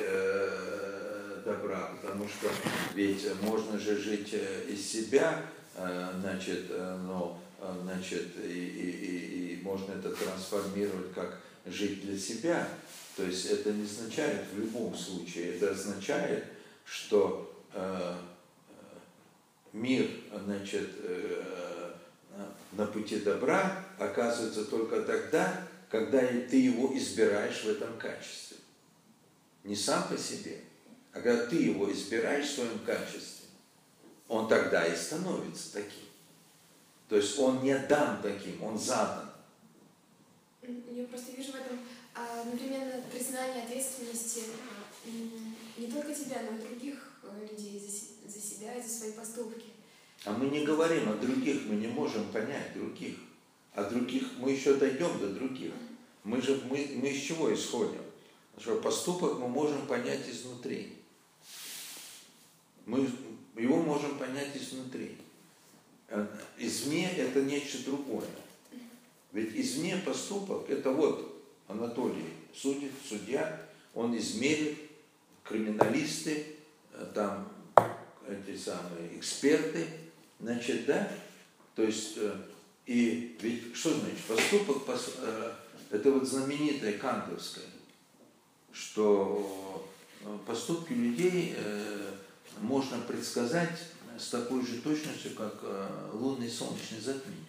э, добра? Потому что ведь можно же жить из себя, э, значит, э, но... Значит, и, и, и, и можно это трансформировать как жить для себя. То есть это не означает в любом случае, это означает, что э, мир, значит, э, на пути добра оказывается только тогда, когда ты его избираешь в этом качестве. Не сам по себе, а когда ты его избираешь в своем качестве, он тогда и становится таким. То есть он не дан таким, он задан. Я просто вижу в этом одновременно признание ответственности не только тебя, но и других людей за себя и за свои поступки. А мы не говорим о других, мы не можем понять других. А других, мы еще дойдем до других. Мы же, мы, мы из чего исходим? Что поступок мы можем понять изнутри. Мы его можем понять изнутри. Извне это нечто другое. Ведь извне поступок, это вот Анатолий судит, судья, он измерит, криминалисты, там эти самые эксперты, значит, да, то есть, и ведь что значит поступок, это вот знаменитое кантовское, что поступки людей можно предсказать с такой же точностью, как лунные и солнечные затмения.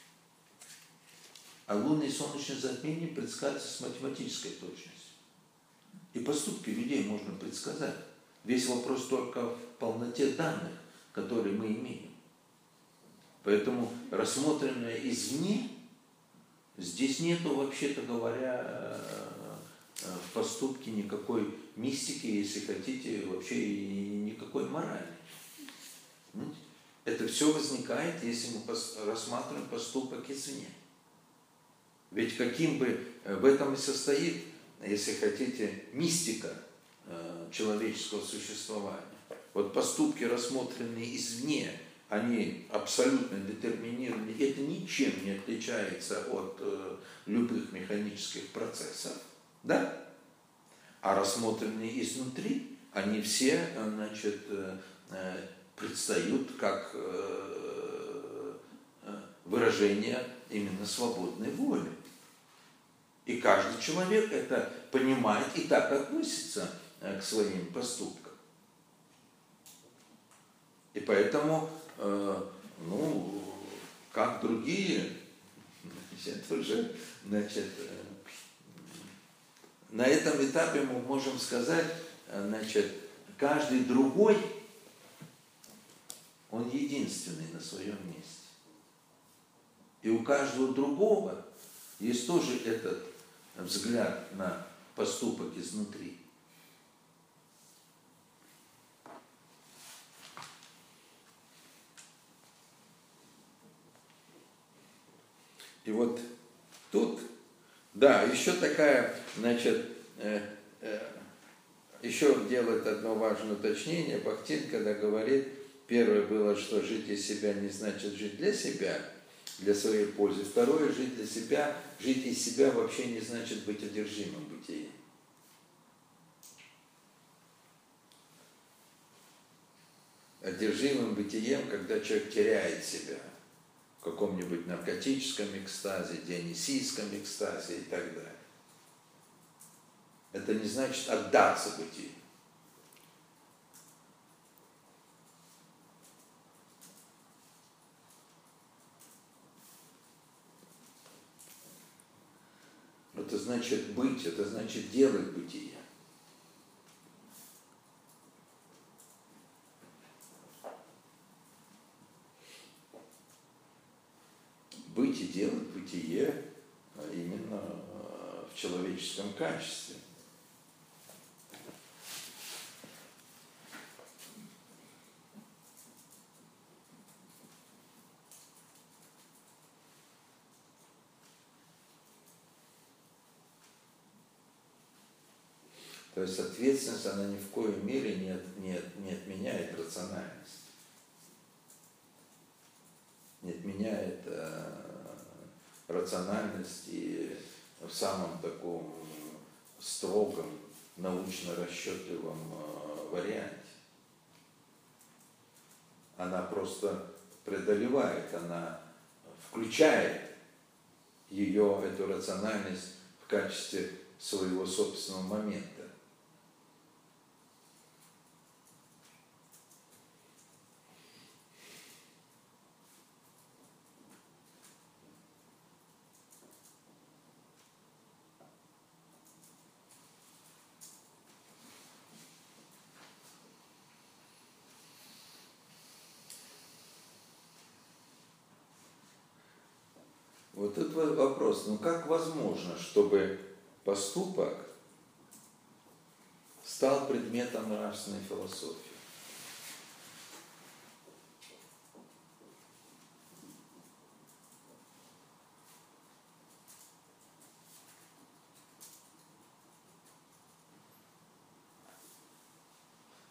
А лунные и солнечные затмения предсказываются с математической точностью. И поступки людей можно предсказать. Весь вопрос только в полноте данных, которые мы имеем. Поэтому рассмотренное извне, здесь нету, вообще-то говоря, в поступке никакой мистики, если хотите, вообще и никакой морали. Это все возникает, если мы рассматриваем поступок извне. Ведь каким бы в этом и состоит, если хотите, мистика человеческого существования. Вот поступки, рассмотренные извне, они абсолютно детерминированы, это ничем не отличается от э, любых механических процессов, да? А рассмотренные изнутри, они все, значит, э, э, предстают как э, э, выражение именно свободной воли. И каждый человек это понимает и так относится э, к своим поступкам. И поэтому, э, ну, как другие, это уже, значит, э, на этом этапе мы можем сказать, значит, каждый другой, он единственный на своем месте. И у каждого другого есть тоже этот взгляд на поступок изнутри. И вот тут, да, еще такая, значит, э, э, еще делает одно важное уточнение. Бахтин, когда говорит, первое было, что жить из себя не значит жить для себя, для своей пользы. Второе, жить для себя, жить из себя вообще не значит быть одержимым бытием. Одержимым бытием, когда человек теряет себя в каком-нибудь наркотическом экстазе, дионисийском экстазе и так далее. Это не значит отдаться бытию. Это значит быть, это значит делать бытие. Быть и делать бытие именно в человеческом качестве. То есть ответственность, она ни в коей мере не, от, не, от, не отменяет рациональность. Не отменяет э, рациональность и в самом таком строгом, научно-расчетливом э, варианте. Она просто преодолевает, она включает ее, эту рациональность в качестве своего собственного момента. Вот тут вопрос, ну как возможно, чтобы поступок стал предметом нравственной философии?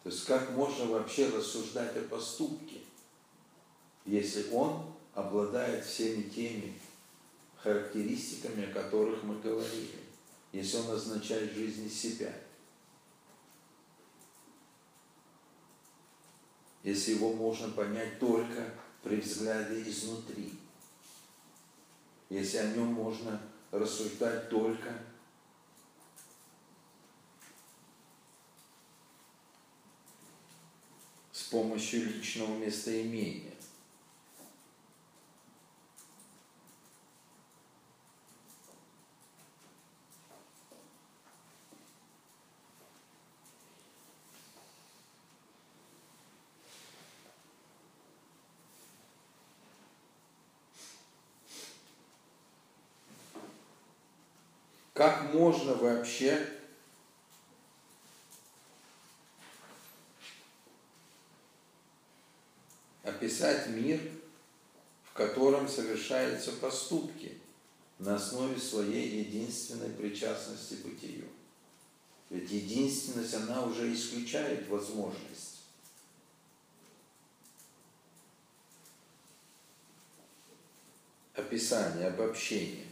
есть как можно вообще рассуждать о поступке, если он обладает всеми теми характеристиками, о которых мы говорили, если он означает жизнь из себя, если его можно понять только при взгляде изнутри, если о нем можно рассуждать только с помощью личного местоимения. Как можно вообще описать мир, в котором совершаются поступки на основе своей единственной причастности к бытию? Ведь единственность, она уже исключает возможность описания, обобщения.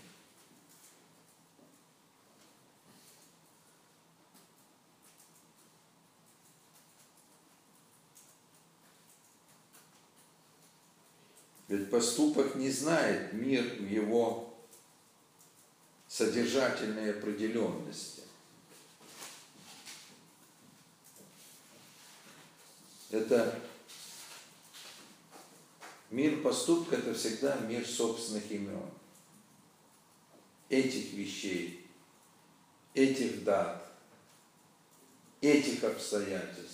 Ведь поступок не знает мир в его содержательной определенности. Это мир поступка, это всегда мир собственных имен. Этих вещей, этих дат, этих обстоятельств.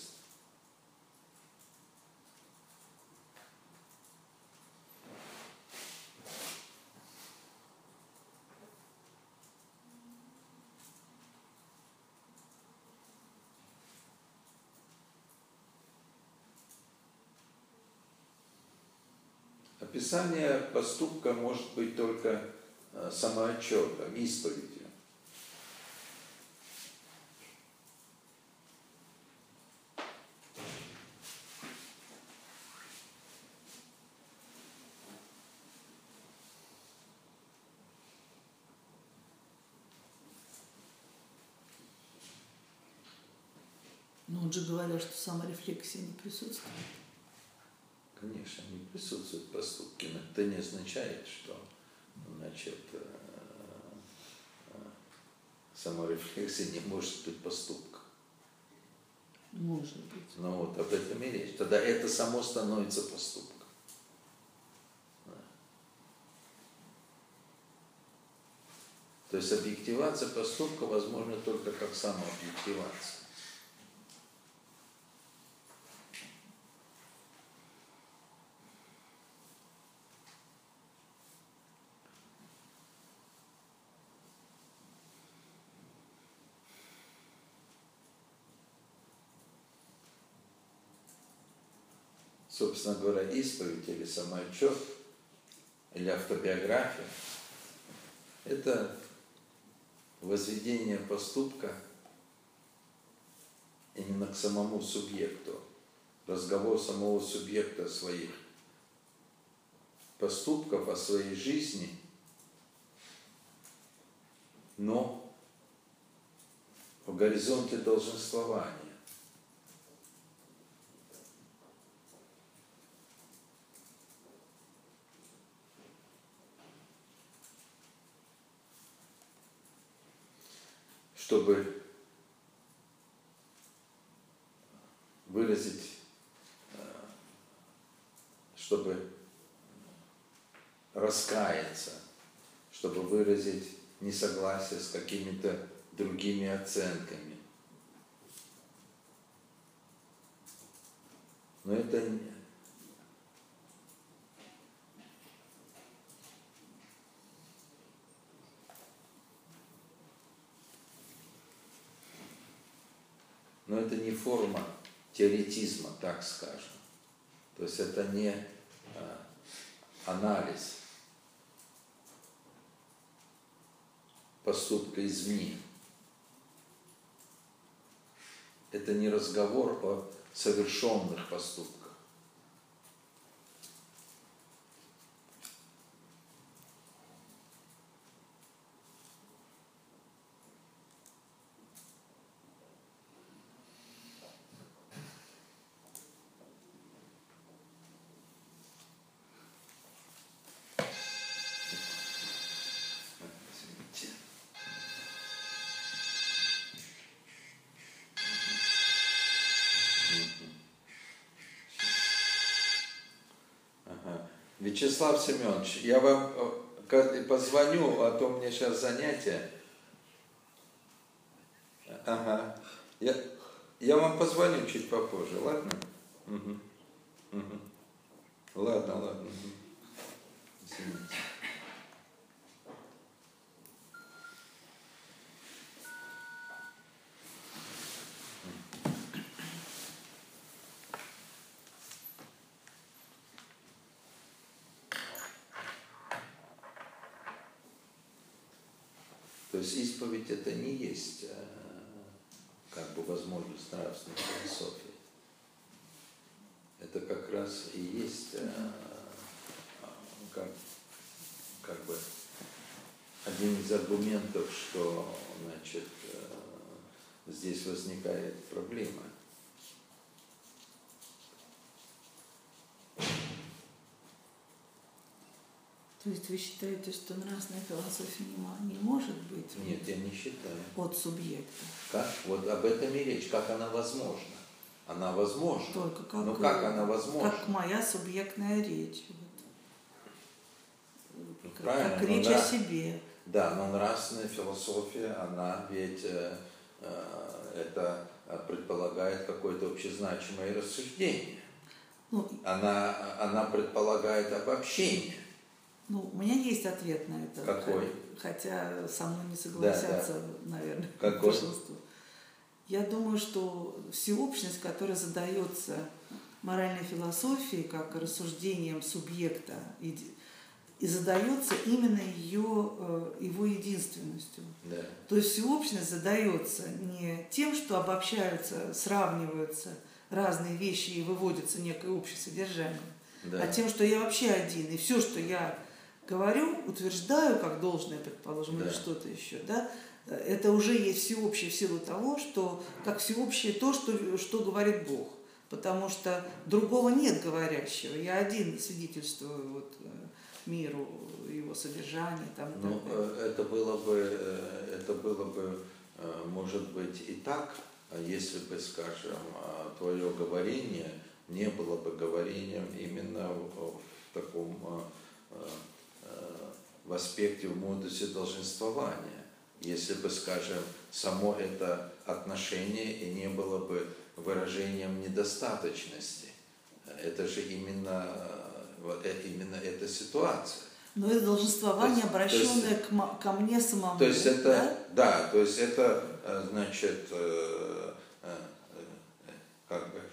Описание поступка может быть только самоотчетом, исповедью. Но он же говорил, что саморефлексия не присутствует. Конечно, не присутствуют поступки, но это не означает, что, значит, саморефлексия не может быть поступком. Может быть. Ну вот об этом и речь. Тогда это само становится поступком. Да. То есть объективация поступка возможна только как самообъективация. Собственно говоря, исповедь или самоотчет, или автобиография – это возведение поступка именно к самому субъекту, разговор самого субъекта о своих поступках, о своей жизни, но в горизонте долженствования. Чтобы выразить, чтобы раскаяться, чтобы выразить несогласие с какими-то другими оценками. Но это не... Но это не форма теоретизма, так скажем. То есть это не а, анализ поступка извне. Это не разговор о совершенных поступках. Вячеслав Семенович, я вам позвоню, а то у меня сейчас занятие. Ага. Я, я вам позвоню чуть попозже, ладно? Угу. Угу. Ладно, ладно. Угу. Извините. То есть исповедь это не есть как бы возможность нравственной философии. Это как раз и есть как, как бы один из аргументов, что значит, здесь возникает проблема. То есть вы считаете, что нравственная философия не, не может быть? Нет, я не считаю. От субъекта. Как? Вот об этом и речь. Как она возможна? Она возможна. Только как, Но как она возможна? Как моя субъектная речь. Ну, как, правильно, как речь да. о себе. Да, но нравственная философия, она ведь э, э, это предполагает какое-то общезначимое рассуждение. Ну, она, она предполагает обобщение. Ну, у меня есть ответ на это. Какой? Хотя со мной не согласятся, да, да. наверное, Какой? большинство. Я думаю, что всеобщность, которая задается моральной философией, как рассуждением субъекта, и, и задается именно ее, его единственностью. Да. То есть всеобщность задается не тем, что обобщаются, сравниваются разные вещи и выводится некое общее содержание, да. а тем, что я вообще один, и все, что я говорю, утверждаю как должное, предположим, да. или что-то еще, да, это уже есть всеобщее в силу того, что как всеобщее то, что, что говорит Бог. Потому что другого нет говорящего. Я один свидетельствую вот, миру, его содержание. Там, ну, это было бы, это было бы, может быть, и так, если бы, скажем, твое говорение не было бы говорением именно в таком в аспекте, в мудрости долженствования. Если бы, скажем, само это отношение и не было бы выражением недостаточности. Это же именно, именно эта ситуация. Но это долженствование, есть, обращенное есть, к, ко мне самому. То есть это, да? да, то есть это, значит, как бы,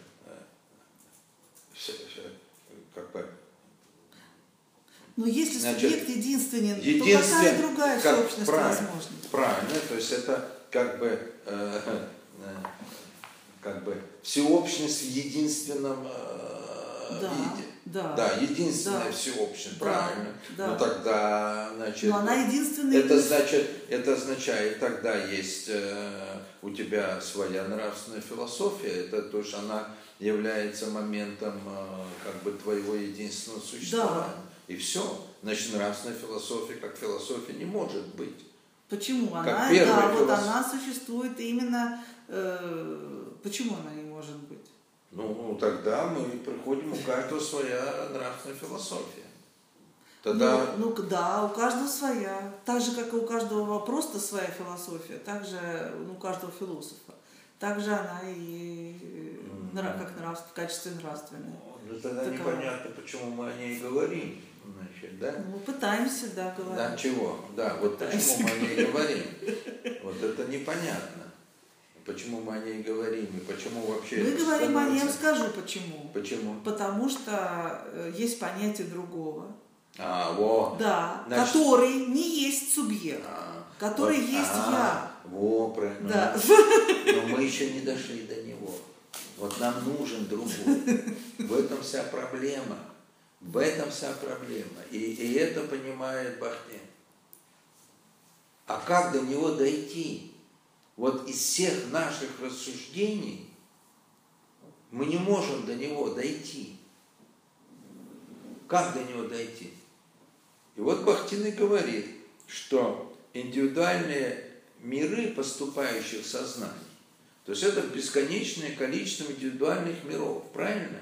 как бы, но если значит, субъект единственен, единствен, то какая другая всеобщность правильно, возможна? Правильно, то есть это как бы, э, э, как бы всеобщность в единственном э, да, виде. Да, да, единственная да, всеобщность, да, правильно. Да. Но тогда, значит, но она единственная. Это значит, это означает, тогда есть э, у тебя своя нравственная философия, это то, что она является моментом э, как бы твоего единственного существования. Да. И все. Значит, нравственная философия как философия не может быть. Почему? Как она, да, философия. Вот она существует именно, э, почему она не может быть? Ну, тогда мы приходим, у каждого своя нравственная философия. Тогда... Ну, ну, да, у каждого своя. Так же, как и у каждого просто своя философия, так же ну, у каждого философа. Так же она и mm-hmm. как нравств, в качестве нравственной. Ну, тогда такова. Непонятно, почему мы о ней говорим. Значит, да? Ну, мы пытаемся, да, говорить. Да, чего? Да, вот пытаемся. Почему мы о ней говорим. Вот это непонятно. Почему мы о ней говорим и почему вообще... Мы говорим становится... о ней, я вам скажу почему. Почему? Потому что есть понятие другого. А, во. Да, Значит... который не есть субъект, а, который вот, есть а, я. Во, правильно. Да. Но мы еще не дошли до него. Вот нам нужен другой. В этом вся проблема. В этом вся проблема. И, и это понимает Бахтин. А как до него дойти? Вот из всех наших рассуждений мы не можем до него дойти. Как до него дойти? И вот Бахтин и говорит, что индивидуальные миры поступающих сознаний, то есть это бесконечное количество индивидуальных миров, правильно?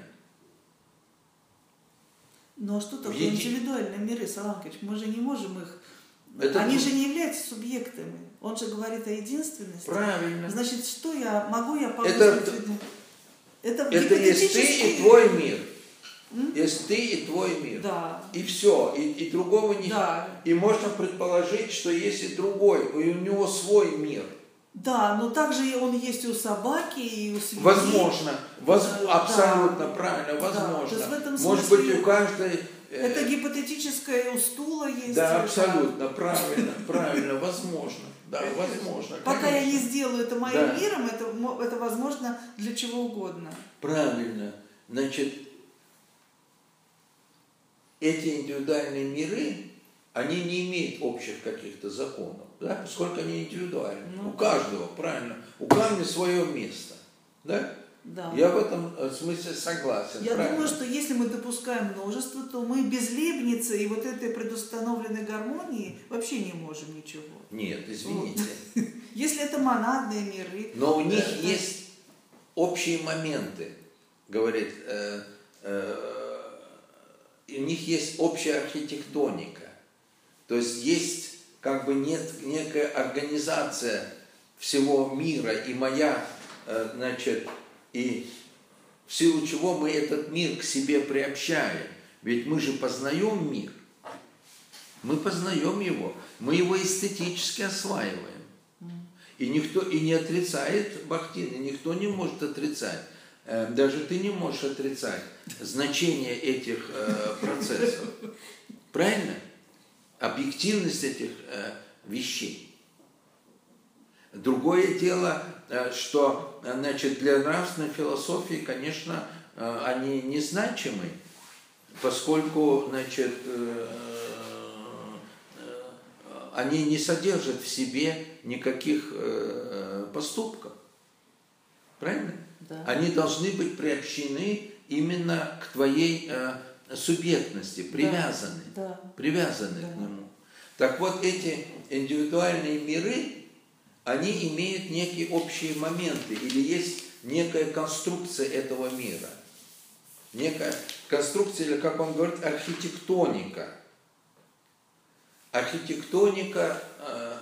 Ну а что такое Еди... индивидуальные миры, Салам Ильич? Мы же не можем их... Это Они тут... же не являются субъектами. Он же говорит о единственности. Правильно. Значит, что я могу я по Это, это, это есть ты и твой мир. М? Есть ты и твой мир. Да. И все. И, и другого не... Да. И можно предположить, что есть и другой, и у него свой мир. Да, но также он есть и у собаки, и у свиньи. Возможно. Воз... Да, абсолютно да. правильно. Возможно. Да. В этом смысле... Может быть, у каждой... Это гипотетическое у стула есть. Да, абсолютно, правильно, правильно, возможно, да, возможно. Пока конечно. я не сделаю это моим Да. миром, это, это возможно для чего угодно. Правильно. Значит, эти индивидуальные миры, они не имеют общих каких-то законов, да, поскольку они индивидуальны. Ну, у каждого, правильно, у камня свое место, да? Да. Я в этом смысле согласен. Я правильно? думаю, что если мы допускаем множество, то мы без Лейбница и вот этой предустановленной гармонии вообще не можем ничего. Нет, извините. Вот. Если это монадные миры. Но у них это... есть общие моменты, говорит, э, э, у них есть общая архитектоника. То есть есть как бы нет, некая организация всего мира, и моя, э, значит, и в силу чего мы этот мир к себе приобщаем. Ведь мы же познаем мир. Мы познаем его. Мы его эстетически осваиваем. И никто и не отрицает Бахтин, и никто не может отрицать. Даже ты не можешь отрицать значение этих э, процессов. Правильно? Объективность этих э, вещей. Другое дело, что, значит, для нравственной философии, конечно, они незначимы, поскольку, значит, они не содержат в себе никаких поступков. Правильно? Да. Они должны быть приобщены именно к твоей субъектности, привязаны, да. Да. привязаны да. к нему. Так вот, эти индивидуальные миры, они имеют некие общие моменты, или есть некая конструкция этого мира. Некая конструкция, или, как он говорит, архитектоника. Архитектоника э,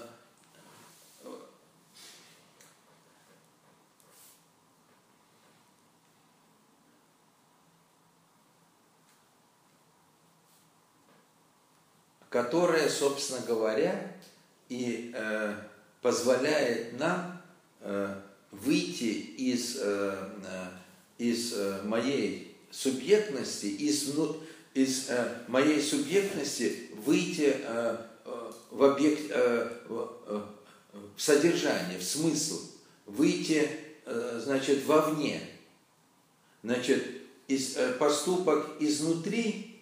которая, собственно говоря, и э, позволяет нам э, выйти из, э, из э, моей субъектности, из, из э, моей субъектности выйти э, в объект, э, в, в содержание, в смысл, выйти, э, значит, вовне. Значит, из, э, поступок изнутри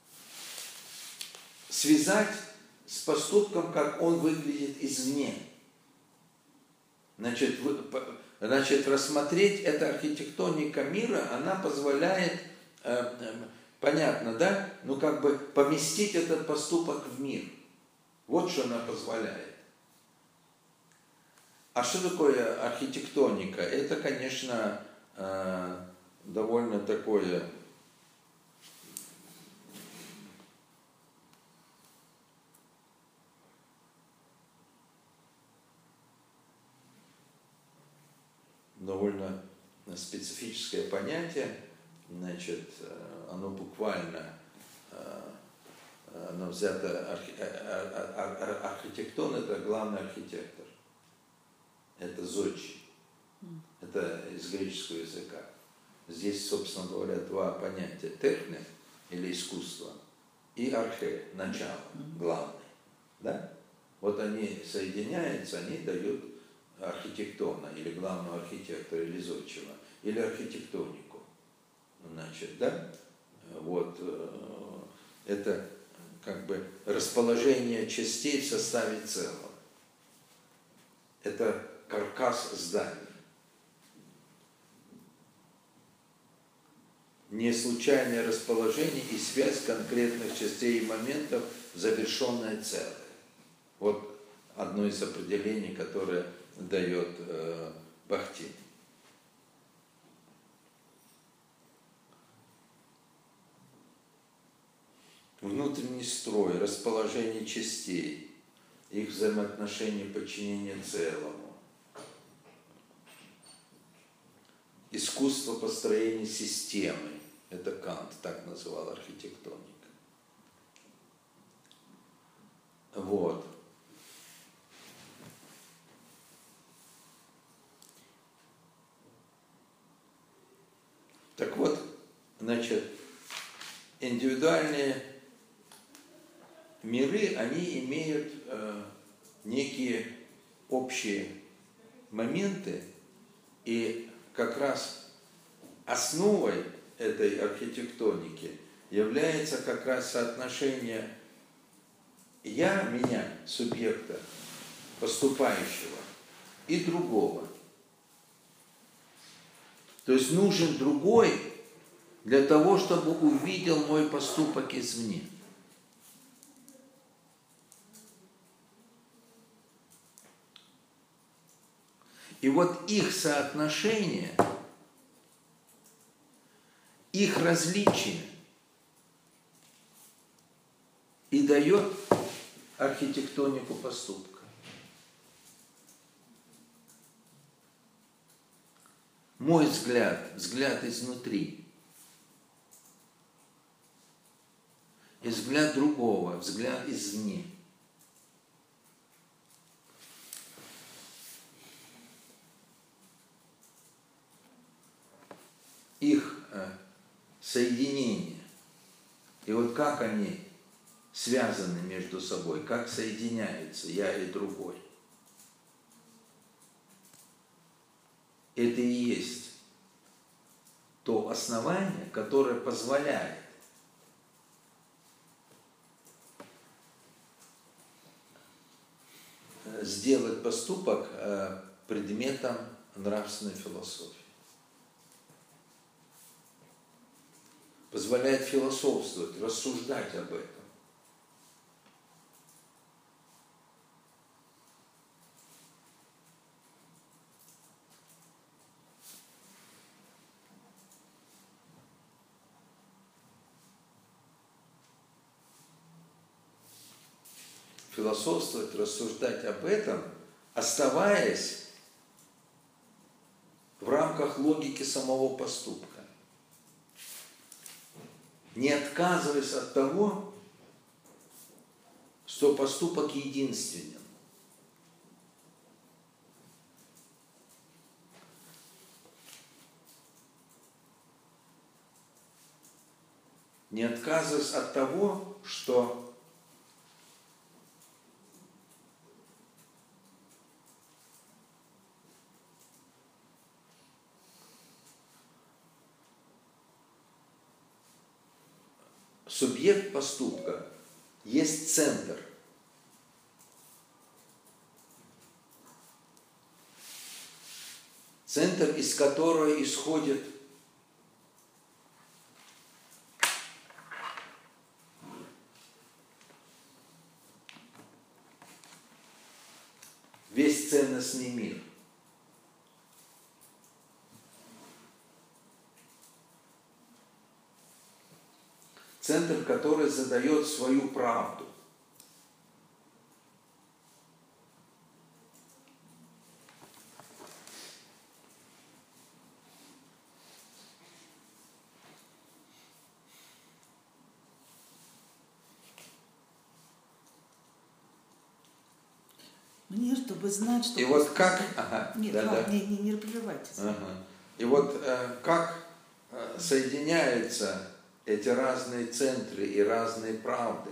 связать с поступком, как он выглядит извне. Значит, вы, значит, рассмотреть эту архитектоника мира, она позволяет, э, э, понятно, да, ну как бы поместить этот поступок в мир. Вот что она позволяет. А что такое архитектоника? Это, конечно, э, довольно такое... довольно специфическое понятие, значит, оно буквально, оно взято, архитектон – это главный архитектор, это зодчий, это из греческого языка. Здесь, собственно говоря, два понятия – техне или искусство и архе – начало, главный, да? Вот они соединяются, они дают архитектона или главного архитектора или зодчего. или архитектонику. Значит, да? Вот это как бы расположение частей в составе целого. Это каркас здания. Не случайное расположение и связь конкретных частей и моментов в завершенное целое. Вот одно из определений, которое дает э, Бахтин. Внутренний строй, расположение частей, их взаимоотношения, подчинение целому. Искусство построения системы. Это Кант так называл архитектоника. Вот. Так вот, значит, индивидуальные миры, они имеют э, некие общие моменты, и как раз основой этой архитектоники является как раз соотношение я, меня, субъекта, поступающего, и другого. То есть нужен другой для того, чтобы увидел мой поступок извне. И вот их соотношение, их различие и дает архитектонику поступка. Мой взгляд, взгляд изнутри, и взгляд другого, взгляд извне. Их соединение. И вот как они связаны между собой, как соединяются я и другой. Это и есть то основание, которое позволяет сделать поступок предметом нравственной философии. Позволяет философствовать, рассуждать об этом. Философствовать, рассуждать об этом, оставаясь в рамках логики самого поступка. Не отказываясь от того, что поступок единственен. Не отказываясь от того, что субъект поступка есть центр. Центр, из которого исходит весь ценностный мир. Центр, который задает свою правду. Мне, чтобы знать, что... И вот как... Ага, Нет, да, ладно, да. не, не, не прерывайтесь. Ага. И вот э, как э, соединяются эти разные центры и разные правды,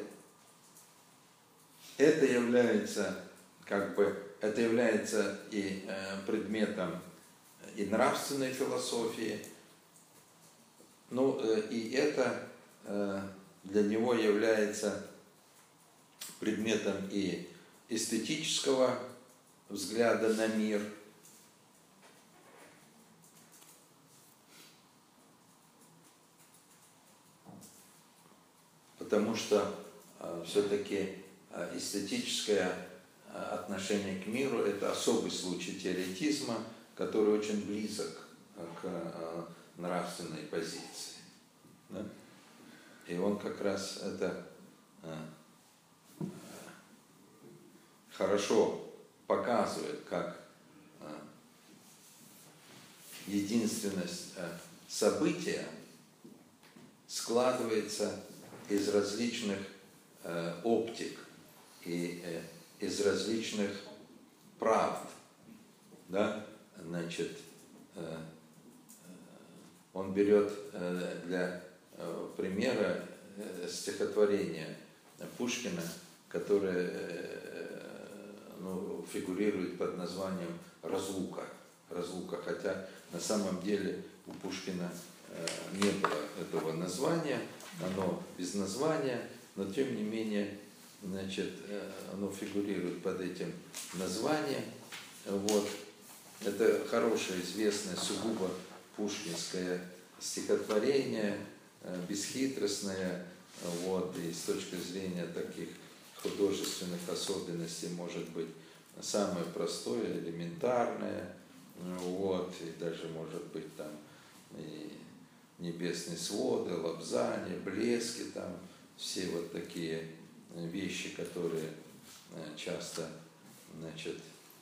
это является как бы, это является и э, предметом и нравственной философии. Ну, и это для него является предметом и эстетического взгляда на мир, потому что все-таки эстетическое отношение к миру – это особый случай теоретизма, который очень близок к нравственной позиции. Да? И он как раз это хорошо показывает, как единственность события складывается из различных оптик и из различных правд. Да? Значит, он берет для примера стихотворение Пушкина, которое ну, фигурирует под названием «Разлука». «Разлука», хотя на самом деле у Пушкина не было этого названия, оно без названия, но тем не менее, значит, оно фигурирует под этим названием. Вот. Это хорошее, известное, сугубо пушкинское стихотворение, бесхитростное, вот, и с точки зрения таких художественных особенностей может быть самое простое, элементарное, вот, и даже может быть там и небесные своды, лобзания, блески, там все вот такие вещи, которые часто, значит,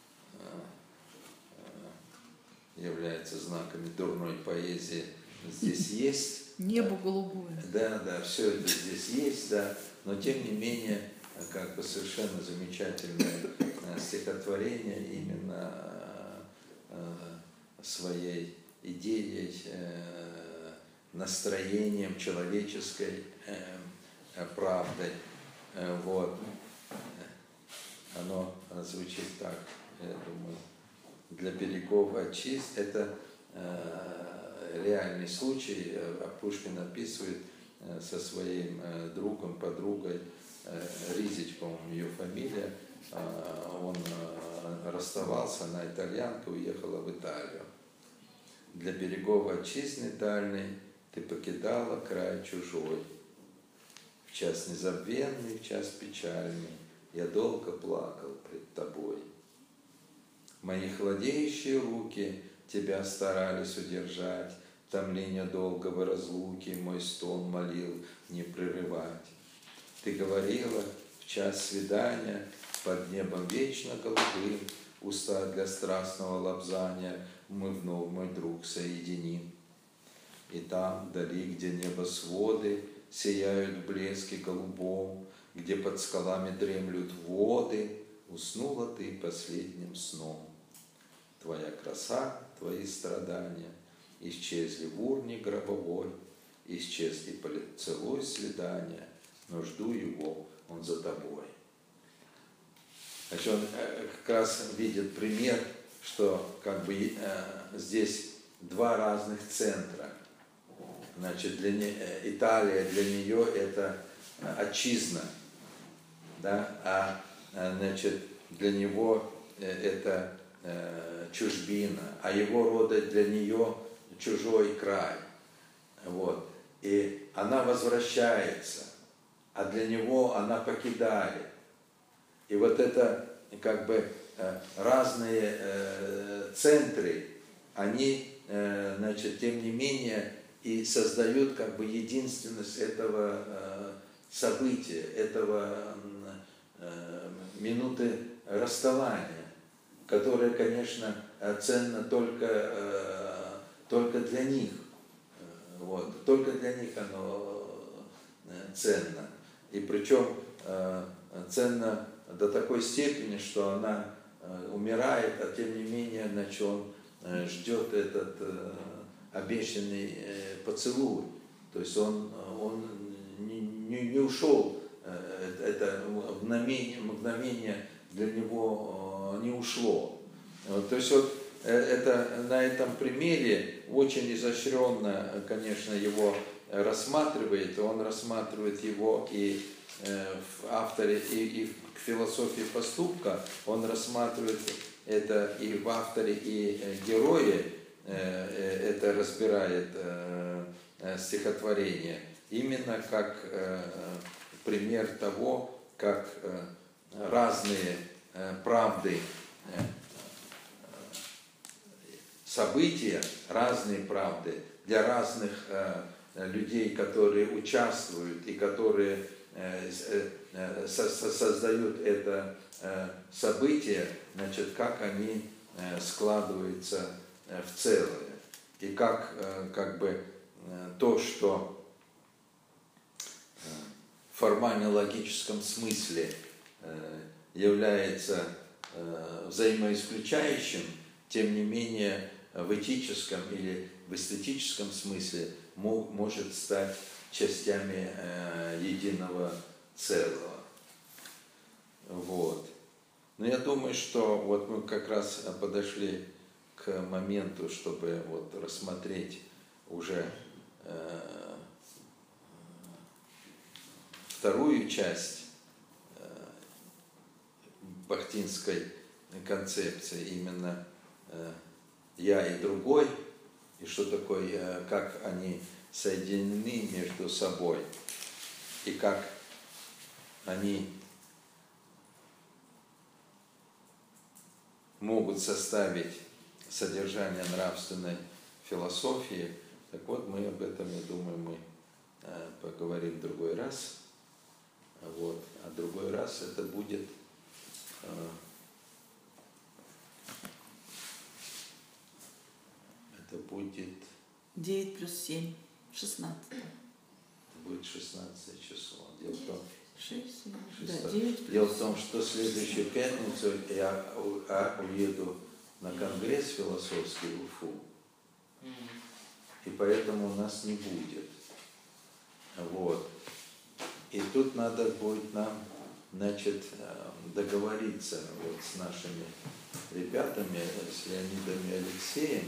являются знаками дурной поэзии, здесь есть. Небо голубое. Да, да, все это здесь есть, да, но тем не менее, как бы совершенно замечательное стихотворение именно своей идеей, настроением человеческой правдой. Вот. Оно звучит так, я думаю, для берегов отчист. Это реальный случай. Пушкин описывает со своим другом, подругой, Ризич, по-моему, ее фамилия. Он расставался, она итальянка, уехала в Италию. Для берегов отчизны дальней ты покидала край чужой. В час незабвенный, в час печальный я долго плакал пред тобой. Мои хладеющие руки тебя старались удержать, томления долгого разлуки мой стон молил не прерывать. Ты говорила в час свидания под небом вечно голубым, уста для страстного лобзания мы вновь, мой друг, соединим. И там, вдали, где небосводы сияют в блеске голубом, где под скалами дремлют воды, уснула ты последним сном. Твоя краса, твои страдания исчезли в урне гробовой, исчезли поцелуй свидания, но жду его, он за тобой. Значит, он как раз видит пример, что как бы э, здесь два разных центра. Значит, для не, Италия для нее это отчизна, да, а значит, для него это э, чужбина, а его рода для нее чужой край. Вот. И она возвращается, а для него она покидает. И вот это как бы разные э, центры, они, э, значит, тем не менее, и создают как бы единственность этого э, события, этого э, минуты расставания, которое, конечно, ценно только, э, только для них. Вот. Только для них оно ценно. И причем э, ценно до такой степени, что она э, умирает, а тем не менее, значит, он э, ждет этот э, обещанный э, поцелуй. То есть он, он не, не, не ушел, э, это мгновение, мгновение для него э, не ушло. Вот, то есть вот это, на этом примере очень изощренно, конечно, его рассматривает. Он рассматривает его и в авторе, и, и в философии поступка, он рассматривает это и в авторе, и герое, это разбирает стихотворение, именно как пример того, как разные правды, события, разные правды для разных людей, которые участвуют и которые создают это событие, значит, как они складываются в целое. И как, как бы то, что в формально-логическом смысле является взаимоисключающим, тем не менее в этическом или в эстетическом смысле может стать частями единого целого. Вот. Но я думаю, что вот мы как раз подошли к моменту, чтобы вот рассмотреть уже э, вторую часть э, бахтинской концепции, именно э, я и другой, и что такое, э, как они соединены между собой, и как они могут составить содержание нравственной философии. Так вот, мы об этом, я думаю, мы поговорим в другой раз. Вот. А другой раз это будет это будет девять плюс семь, шестнадцать. Будет шестнадцатое число. Дело в том, шесть, да, девять. Дело в том, что в следующую пятницу я уеду на конгресс философский в Уфу, и поэтому у нас не будет. Вот. И тут надо будет нам, значит, договориться вот с нашими ребятами, с Леонидом и Алексеем.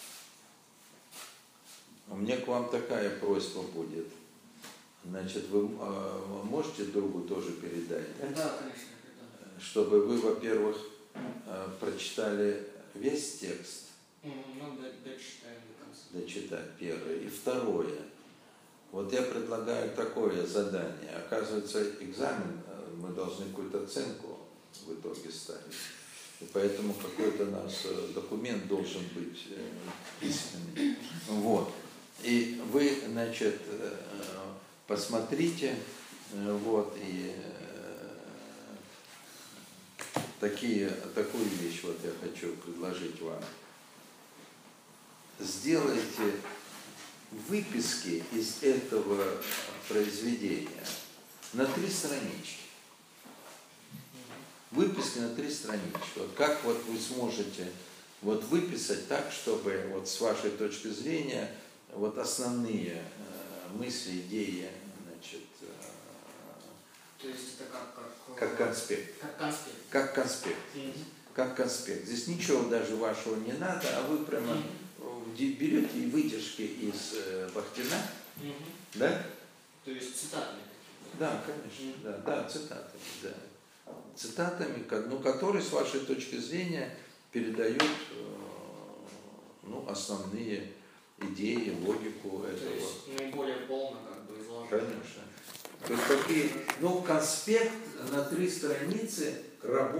У меня к вам такая просьба будет. Значит, вы э, можете другу тоже передать, да? Да, конечно. Да. Чтобы вы, во-первых, э, прочитали весь текст. Ну, дочитаем до конца. Дочитать первое. И второе. Вот я предлагаю такое задание. Оказывается, экзамен, э, мы должны какую-то оценку в итоге ставить. И поэтому какой-то у нас документ должен быть э, письменный. Вот. И вы, значит, э, посмотрите, вот, и э, такие, такую вещь вот я хочу предложить вам. Сделайте выписки из этого произведения на три странички. Выписки на три странички. Вот как вот вы сможете вот выписать так, чтобы вот с вашей точки зрения вот основные э, мысли, идеи, значит, э, то есть это как, как, как конспект. Как конспект. Как конспект. Mm-hmm. Как конспект. Здесь ничего даже вашего не надо, а вы прямо mm-hmm. берете выдержки из э, Бахтина, mm-hmm. да? То есть цитатами. Да, конечно, mm-hmm. да, да, цитатами, да. Цитатами, ну, которые с вашей точки зрения передают э, ну, основные идеи, логику этого. То есть наиболее полно как бы изложено. Конечно. То есть такие, ну, конспект на три страницы работы.